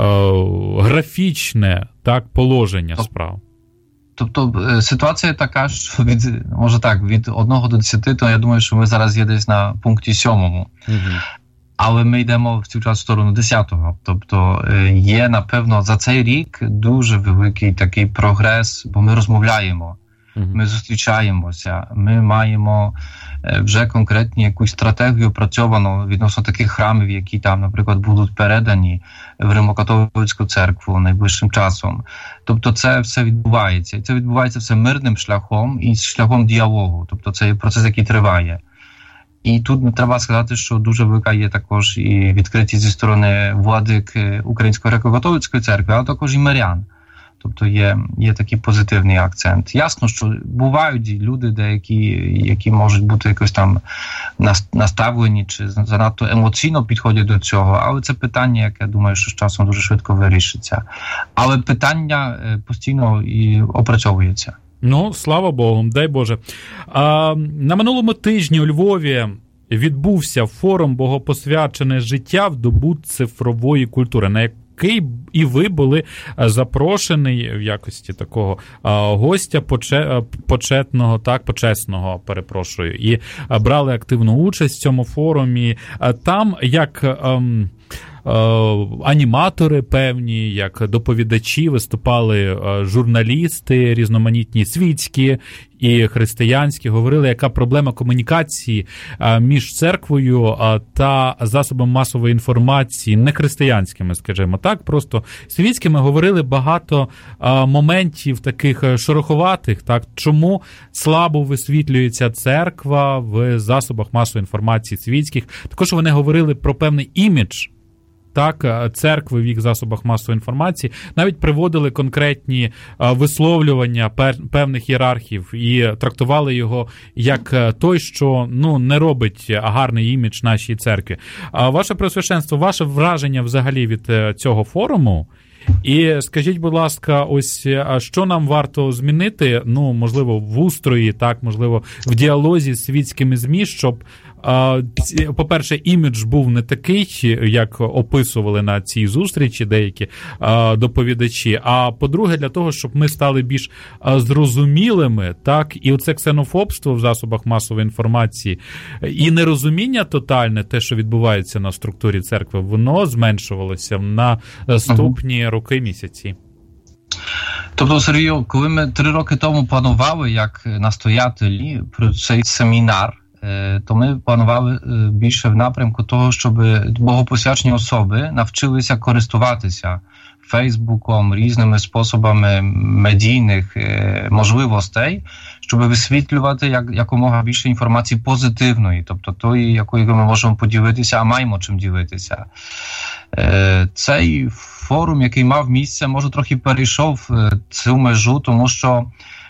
е, графічне так, положення справ? Тобто ситуація така, що від, може так, від одного до десяти, то я думаю, що ми зараз є десь на пункті сьомому. Угу. Але ми йдемо в цю час в сторону десятого. Тобто є, напевно, за цей рік дуже великий такий прогрес, бо ми розмовляємо. Ми зустрічаємося, ми маємо вже конкретні якусь стратегію опрацьовану відносно таких храмів, які там, наприклад, будуть передані в Римо-католицьку церкву найближчим часом. Тобто це все відбувається. І це відбувається все мирним шляхом і шляхом діалогу. Тобто це є процес, який триває. І тут треба сказати, що дуже велика є також і відкритість зі сторони владик Української греко-католицької церкви, але також і мирян. Тобто є, є такий позитивний акцент. Ясно, що бувають люди деякі, які можуть бути якось там наставлені чи занадто емоційно підходять до цього, але це питання, яке, думаю, що з часом дуже швидко вирішиться. Але питання постійно і опрацьовується. Ну, слава Богу, дай Боже. А, на минулому тижні у Львові відбувся форум «Богопосвячене життя в добу цифрової культури», на який і ви були запрошений в якості такого гостя почетного, так, почесного, перепрошую, і брали активну участь в цьому форумі. Там як аніматори певні, як доповідачі виступали журналісти різноманітні, світські і християнські, говорили, яка проблема комунікації між церквою та засобами масової інформації, не християнськими, скажімо так, просто світськими. Говорили багато моментів таких шероховатих, так, чому слабо висвітлюється церква в засобах масової інформації світських. Також вони говорили про певний імідж, так, церкви в їх засобах масової інформації, навіть приводили конкретні висловлювання певних ієрархів і трактували його як той, що, ну, не робить гарний імідж нашій церкві. А ваше Преосвященство, ваше враження взагалі від цього форуму? І скажіть, будь ласка, ось що нам варто змінити, ну, можливо, в устрої, так, можливо, в діалозі з світськими ЗМІ, щоб, по-перше, імідж був не такий, як описували на цій зустрічі деякі доповідачі, а по-друге, для того, щоб ми стали більш зрозумілими, так, і оце ксенофобство в засобах масової інформації і нерозуміння тотальне, те, що відбувається на структурі церкви, воно зменшувалося на наступні роки, місяці. Тобто, Сергію, коли ми три роки тому планували, як настоятелі, про цей семінар, то ми планували більше в напрямку того, щоб богопосвячені особи навчилися користуватися Фейсбуком, різними способами медійних можливостей, щоб висвітлювати як, якомога більше інформації позитивної, тобто тої, якою ми можемо поділитися, а маємо чим ділитися. Цей форум, який мав місце, може трохи перейшов цю межу, тому що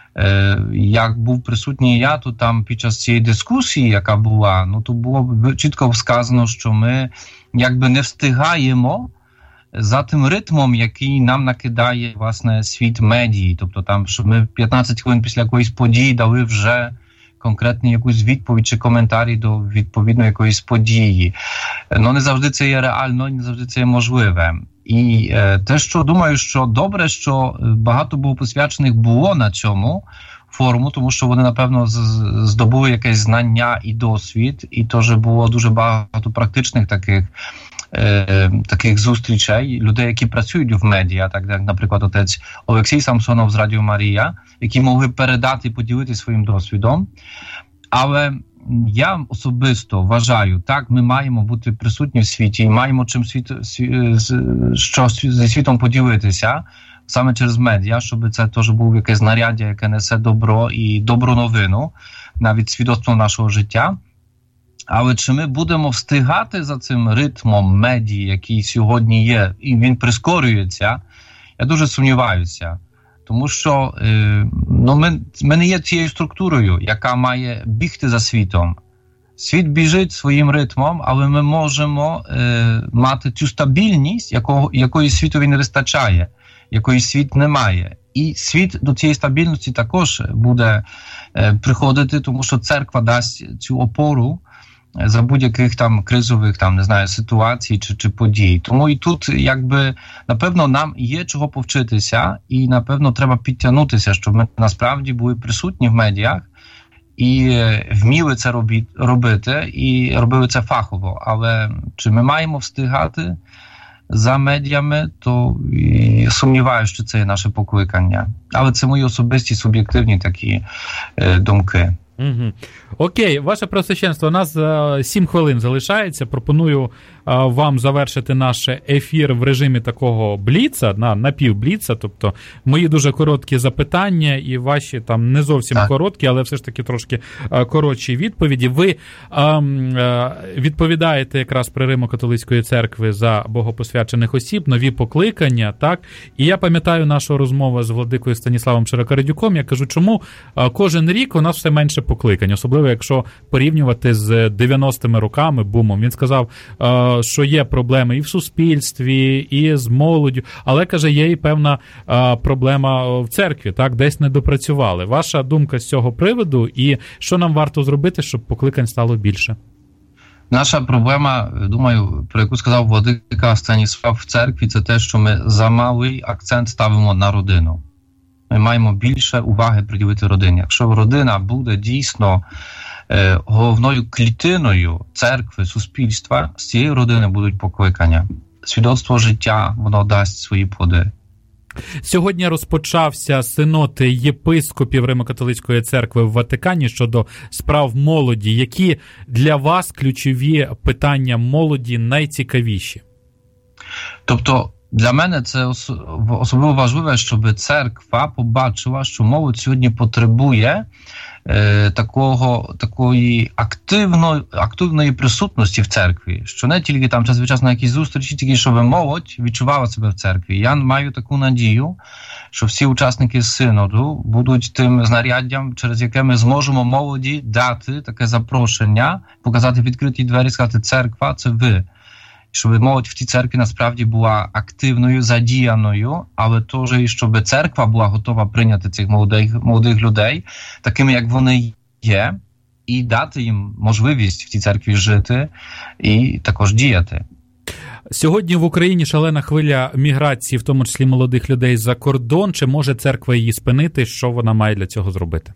як був присутній я, то там під час цієї дискусії, яка була, ну то було чітко сказано, що ми якби не встигаємо за тим ритмом, який нам накидає, власне, світ медії. Тобто там, щоб ми п'ятнадцять хвилин після якоїсь події дали вже конкретну якусь відповідь чи коментарі до відповідної якоїсь події. Ну, не завжди це є реально, не завжди це є можливе. І е, те, що думаю, що добре, що багато богопосвячених було на цьому форуму, тому що вони, напевно, здобули якесь знання і досвід, і теж було дуже багато практичних таких е, таких зустрічей, людей, які працюють в медіа, так як, наприклад, отець Олексій Самсонов з Радіо Марія, які могли передати і поділитися своїм досвідом. Але я особисто вважаю, так, ми маємо бути присутні в світі і маємо чим світ, що зі світом поділитися, саме через медіа, щоб це теж було якесь знаряддя, яке несе добро і добру новину, навіть свідоцтво нашого життя. Але чи ми будемо встигати за цим ритмом медії, який сьогодні є, і він прискорюється, я дуже сумніваюся. Тому що е, ну, ми, ми не є цією структурою, яка має бігти за світом. Світ біжить своїм ритмом, але ми можемо е, мати цю стабільність, якого, якої світові не вистачає, якої світ не має. І світ до цієї стабільності також буде е, приходити, тому що церква дасть цю опору за будь-яких там кризових, там, не знаю, ситуацій чи, чи подій. Тому і тут, якби, напевно, нам є чого повчитися, і, напевно, треба підтягнутися, щоб ми насправді були присутні в медіях і вміли це робити, робити і робили це фахово. Але чи ми маємо встигати за медіями, то і сумніваюся, що це є наше покликання. Але це мої особисті, суб'єктивні такі е, думки. Угу. Окей, ваше Преосвященство, у нас сім хвилин залишається. Пропоную а, вам завершити наш ефір в режимі такого бліца, на напівбліца, тобто мої дуже короткі запитання і ваші там не зовсім так. короткі, але все ж таки трошки а, коротші відповіді. Ви а, а, відповідаєте якраз при Римо-католицької церкви за богопосвячених осіб, нові покликання, так? І я пам'ятаю нашу розмову з владикою Станіславом Широкородюком, я кажу, чому а, кожен рік у нас все менше покликань, особливо якщо порівнювати з дев'яностими роками, бумом. Він сказав, що є проблеми і в суспільстві, і з молоддю, але, каже, є і певна проблема в церкві, так, десь не допрацювали. Ваша думка з цього приводу і що нам варто зробити, щоб покликань стало більше? Наша проблема, думаю, про яку сказав владика Станіслав в церкві, це те, що ми за малий акцент ставимо на родину. Ми маємо більше уваги приділити родині. Якщо родина буде дійсно е, головною клітиною церкви, суспільства, з цієї родини будуть покликання. Свідоцтво життя, воно дасть свої плоди. Сьогодні розпочався синод єпископів Римо-католицької церкви в Ватикані щодо справ молоді. Які для вас ключові питання молоді найцікавіші? Тобто, для мене це особливо важливо, щоб церква побачила, що молодь сьогодні потребує е, такого, такої активної, активної присутності в церкві, що не тільки там час від часу на якісь зустрічі, тільки щоб молодь відчувала себе в церкві. Я маю таку надію, що всі учасники синоду будуть тим знаряддям, через яке ми зможемо молоді дати таке запрошення, показати відкриті двері, сказати, церква – це ви. Щоб молодь в тій церкві насправді була активною, задіяною, але теж і щоб церква була готова прийняти цих молодих, молодих людей, такими, як вони є, і дати їм можливість в тій церкві жити і також діяти. Сьогодні в Україні шалена хвиля міграції, в тому числі молодих людей за кордон. Чи може церква її спинити? Що вона має для цього зробити?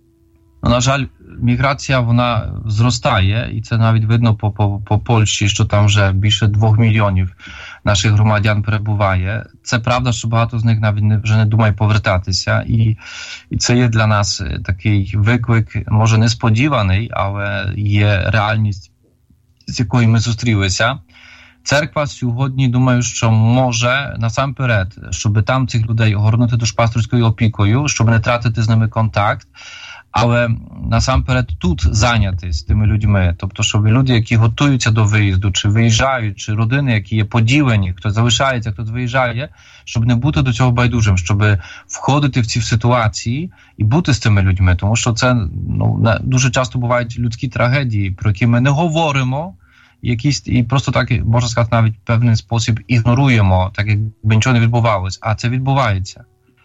На жаль, міграція, вона зростає, і це навіть видно по, по, по Польщі, що там вже більше двох мільйонів наших громадян перебуває. Це правда, що багато з них навіть не, вже не думає повертатися, і, і це є для нас такий виклик, може несподіваний, але є реальність, з якою ми зустрілися. Церква сьогодні, думаю, що може насамперед, щоб там цих людей огорнути душпастерською опікою, щоб не тратити з ними контакт, але насамперед тут зайнятись тими людьми, тобто, щоб люди, які готуються до виїзду, чи виїжджають, чи родини, які є поділені, хто залишається, хто виїжджає, щоб не бути до цього байдужим, щоб входити в ці ситуації і бути з тими людьми, тому що це ну, дуже часто бувають людські трагедії, про які ми не говоримо, якісь, і просто так, можна сказати, навіть в певний спосіб ігноруємо, так якби нічого не відбувалось, а це відбувається.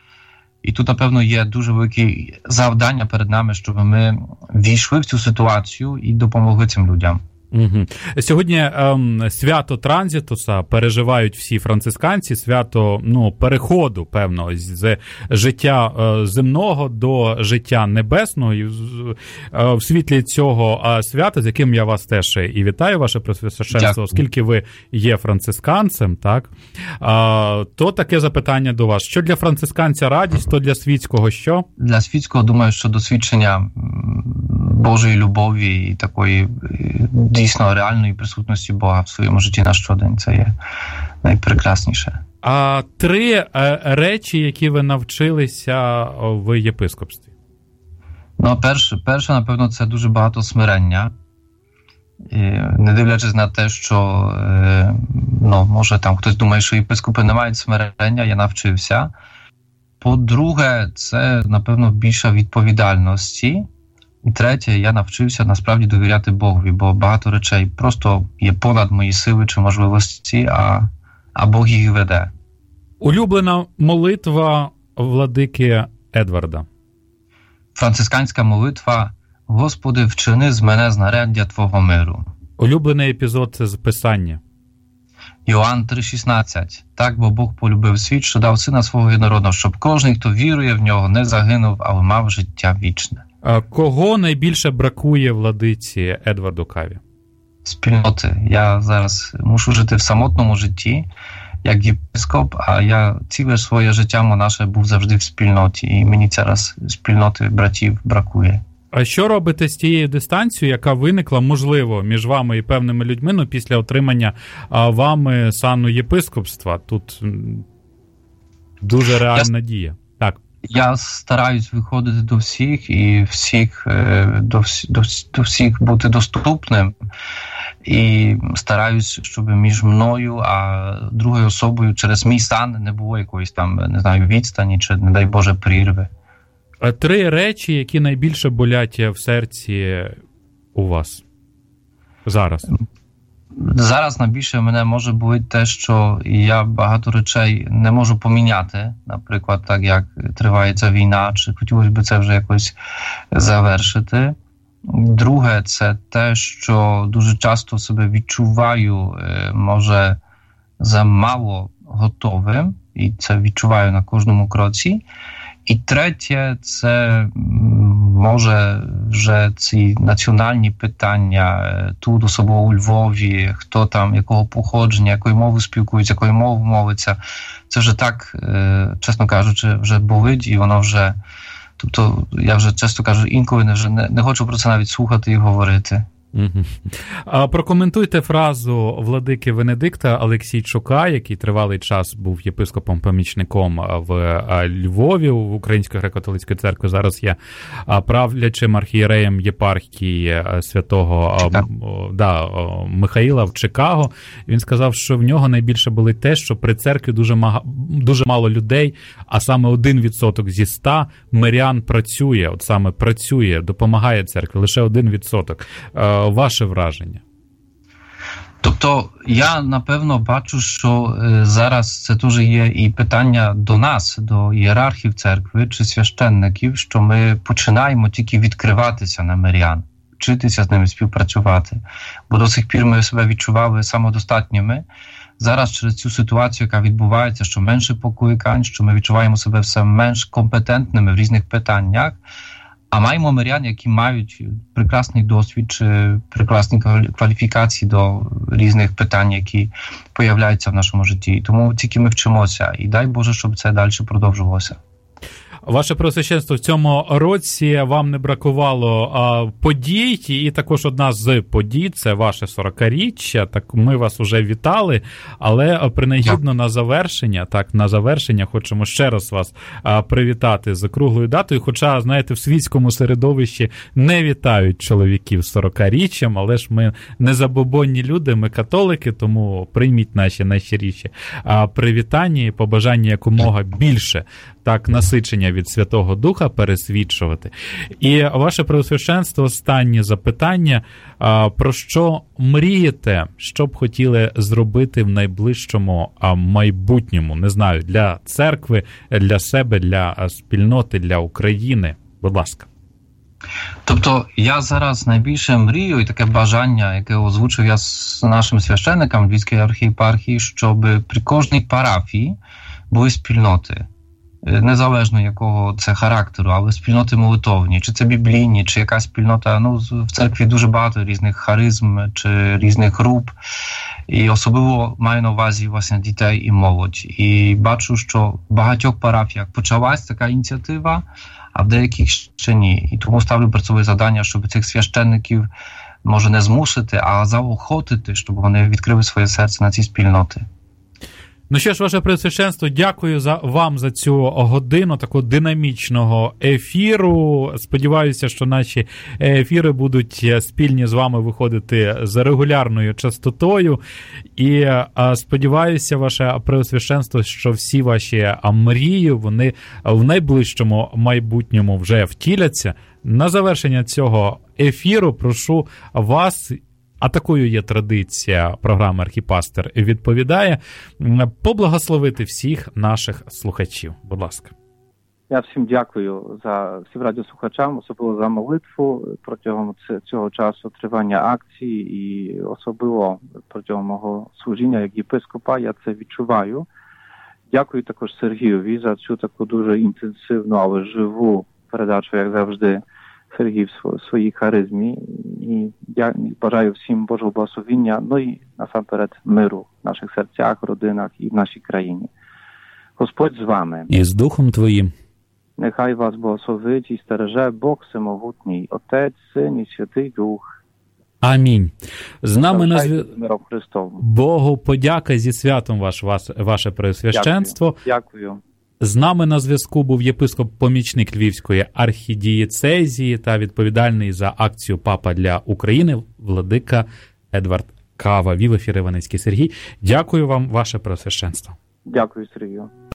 І тут, напевно, є дуже велике завдання перед нами, щоб ми війшли в цю ситуацію і допомогли цим людям. Угу. Сьогодні ем, свято Транзітуса переживають всі францисканці, свято ну, переходу, певно, з життя е, земного до життя небесного. І, е, в світлі цього е, свята, з яким я вас теж і вітаю, ваше Преосвященство, оскільки ви є францисканцем, так, е, то таке запитання до вас. Що для францисканця радість, то для світського що? Для світського, думаю, що досвідчення Божої любові і такої дійсно реальної присутності Бога в своєму житті на щодень. Це є найпрекрасніше. А три речі, які ви навчилися в єпископстві? Ну, перше, перше, напевно, це дуже багато смирення. І, не дивлячись на те, що ну, може там хтось думає, що єпископи не мають смирення, я навчився. По-друге, це, напевно, більша відповідальності. І третє, я навчився насправді довіряти Богові, бо багато речей просто є понад мої сили чи можливості, а, а Бог їх веде. Улюблена молитва владики Едварда? Францисканська молитва «Господи, вчини з мене знаряддя Твого миру». Улюблений епізод з Писання? Йоанн три шістнадцять. Так, бо Бог полюбив світ, що дав Сина Свого єдинородного, щоб кожен, хто вірує в Нього, не загинув, але мав життя вічне. Кого найбільше бракує владиці Едварду Каві? Спільноти. Я зараз мушу жити в самотному житті, як єпископ, а я ціле своє життя монаше був завжди в спільноті, і мені зараз спільноти братів бракує. А що робите з тією дистанцією, яка виникла, можливо, між вами і певними людьми, ну, після отримання а, вами сану єпископства? Тут дуже реальна я... дія. Так. Я стараюсь виходити до всіх і всіх, до, всі, до, до всіх бути доступним. І стараюсь, щоб між мною а другою особою через мій сан не було якоїсь там, не знаю, відстані чи, не дай Боже, прірви. Три речі, які найбільше болять в серці у вас зараз? Зараз найбільше мене може болить те, що я багато речей не можу поміняти. Наприклад, так як триває ця війна, чи хотілося б це вже якось завершити. Друге, це те, що дуже часто себе відчуваю, може, замало готовим, і це відчуваю на кожному кроці. І третє, це може вже ці національні питання тут, особливо у Львові, хто там, якого походження, якою мовою спілкується, якою мовою мовиться. Це вже так, чесно кажучи, вже болить, і воно вже, тобто, я вже часто кажу, інколи не, вже не, не хочу про це навіть слухати і говорити. Угу. А прокоментуйте фразу владики Венедикта Алексійчука, який тривалий час був єпископом-помічником в Львові в Української греко-католицької церкви. Зараз є правлячим архієреєм єпархії святого да, Михаїла в Чикаго. Він сказав, що в нього найбільше болить те, що при церкві дуже, мага, дуже мало людей, а саме один відсоток зі ста мирян працює, от саме працює, допомагає церкві, лише один відсоток. Ваше враження? Тобто я, напевно, бачу, що зараз це теж є і питання до нас, до ієрархів церкви чи священників, що ми починаємо тільки відкриватися на мирян, вчитися з ними співпрацювати. Бо до сих пір ми себе відчували самодостатніми. Зараз через цю ситуацію, яка відбувається, що менше покликань, що ми відчуваємо себе все менш компетентними в різних питаннях, а маємо мирян, які мають прекрасний досвід чи прекрасні кваліфікації до різних питань, які появляються в нашому житті. Тому тільки ми вчимося. І дай Боже, щоб це далі продовжувалося. Ваше Преосвященство, в цьому році вам не бракувало а, подій, і також одна з подій – це ваше сорокаріччя. Так ми вас уже вітали, але принагідно на завершення, так, на завершення хочемо ще раз вас а, привітати з округлою датою, хоча, знаєте, в світському середовищі не вітають чоловіків з сорокаріччям, але ж ми не забобонні люди, ми католики, тому прийміть наші найщиріші а, привітання і побажання якомога більше так насичення від Святого Духа пересвідчувати. І ваше Преосвященство, останнє запитання. Про що мрієте, що б хотіли зробити в найближчому майбутньому? Не знаю, для церкви, для себе, для спільноти, для України. Будь ласка. Тобто я зараз найбільше мрію і таке бажання, яке озвучив я з нашим священником Львівської архієпархії, щоб при кожній парафії були спільноти. Незалежно якого це характеру, але спільноти молитовні, чи це біблійні, чи якась спільнота, ну, в церкві дуже багато різних харизм, чи різних груп, і особливо маю на увазі, власне, дітей і молодь. І бачу, що в багатьох парафіях почалась така ініціатива, а в деяких ще ні. І тому ставлю перед собою завдання, щоб цих священників, може, не змусити, а заохотити, щоб вони відкрили своє серце на ці спільноти. Ну що ж, ваше Преосвященство, дякую за вам за цю годину такого динамічного ефіру. Сподіваюся, що наші ефіри будуть спільні з вами виходити з регулярною частотою. І сподіваюся, ваше Преосвященство, що всі ваші мрії, вони в найближчому майбутньому вже втіляться. На завершення цього ефіру прошу вас, а такою є традиція програми «Архіпастир відповідає», поблагословити всіх наших слухачів. Будь ласка. Я всім дякую за всім радіослухачам, особливо за молитву протягом цього часу тривання акції і особливо протягом мого служіння як єпископа. Я це відчуваю. Дякую також Сергієві за цю таку дуже інтенсивну, але живу передачу, як завжди, Сергій в своїй харизмі, і я бажаю всім Божого благословіння, ну і насамперед миру в наших серцях, родинах і в нашій країні. Господь з вами. І з Духом Твоїм. Нехай вас благословить і стереже Бог Всемогутній, Отець, Син і Святий Дух. Амінь. З нами на зв'язку. Христову. Богу подяка зі святом ваш, вас, ваше Преосвященство. Дякую. Дякую. З нами на зв'язку був єпископ-помічник Львівської архідієцезії та відповідальний за акцію «Папа для України» владика Едвард Кава. Вів ефір Іваницький Сергій. Дякую вам, ваше Преосвященство. Дякую, Сергію.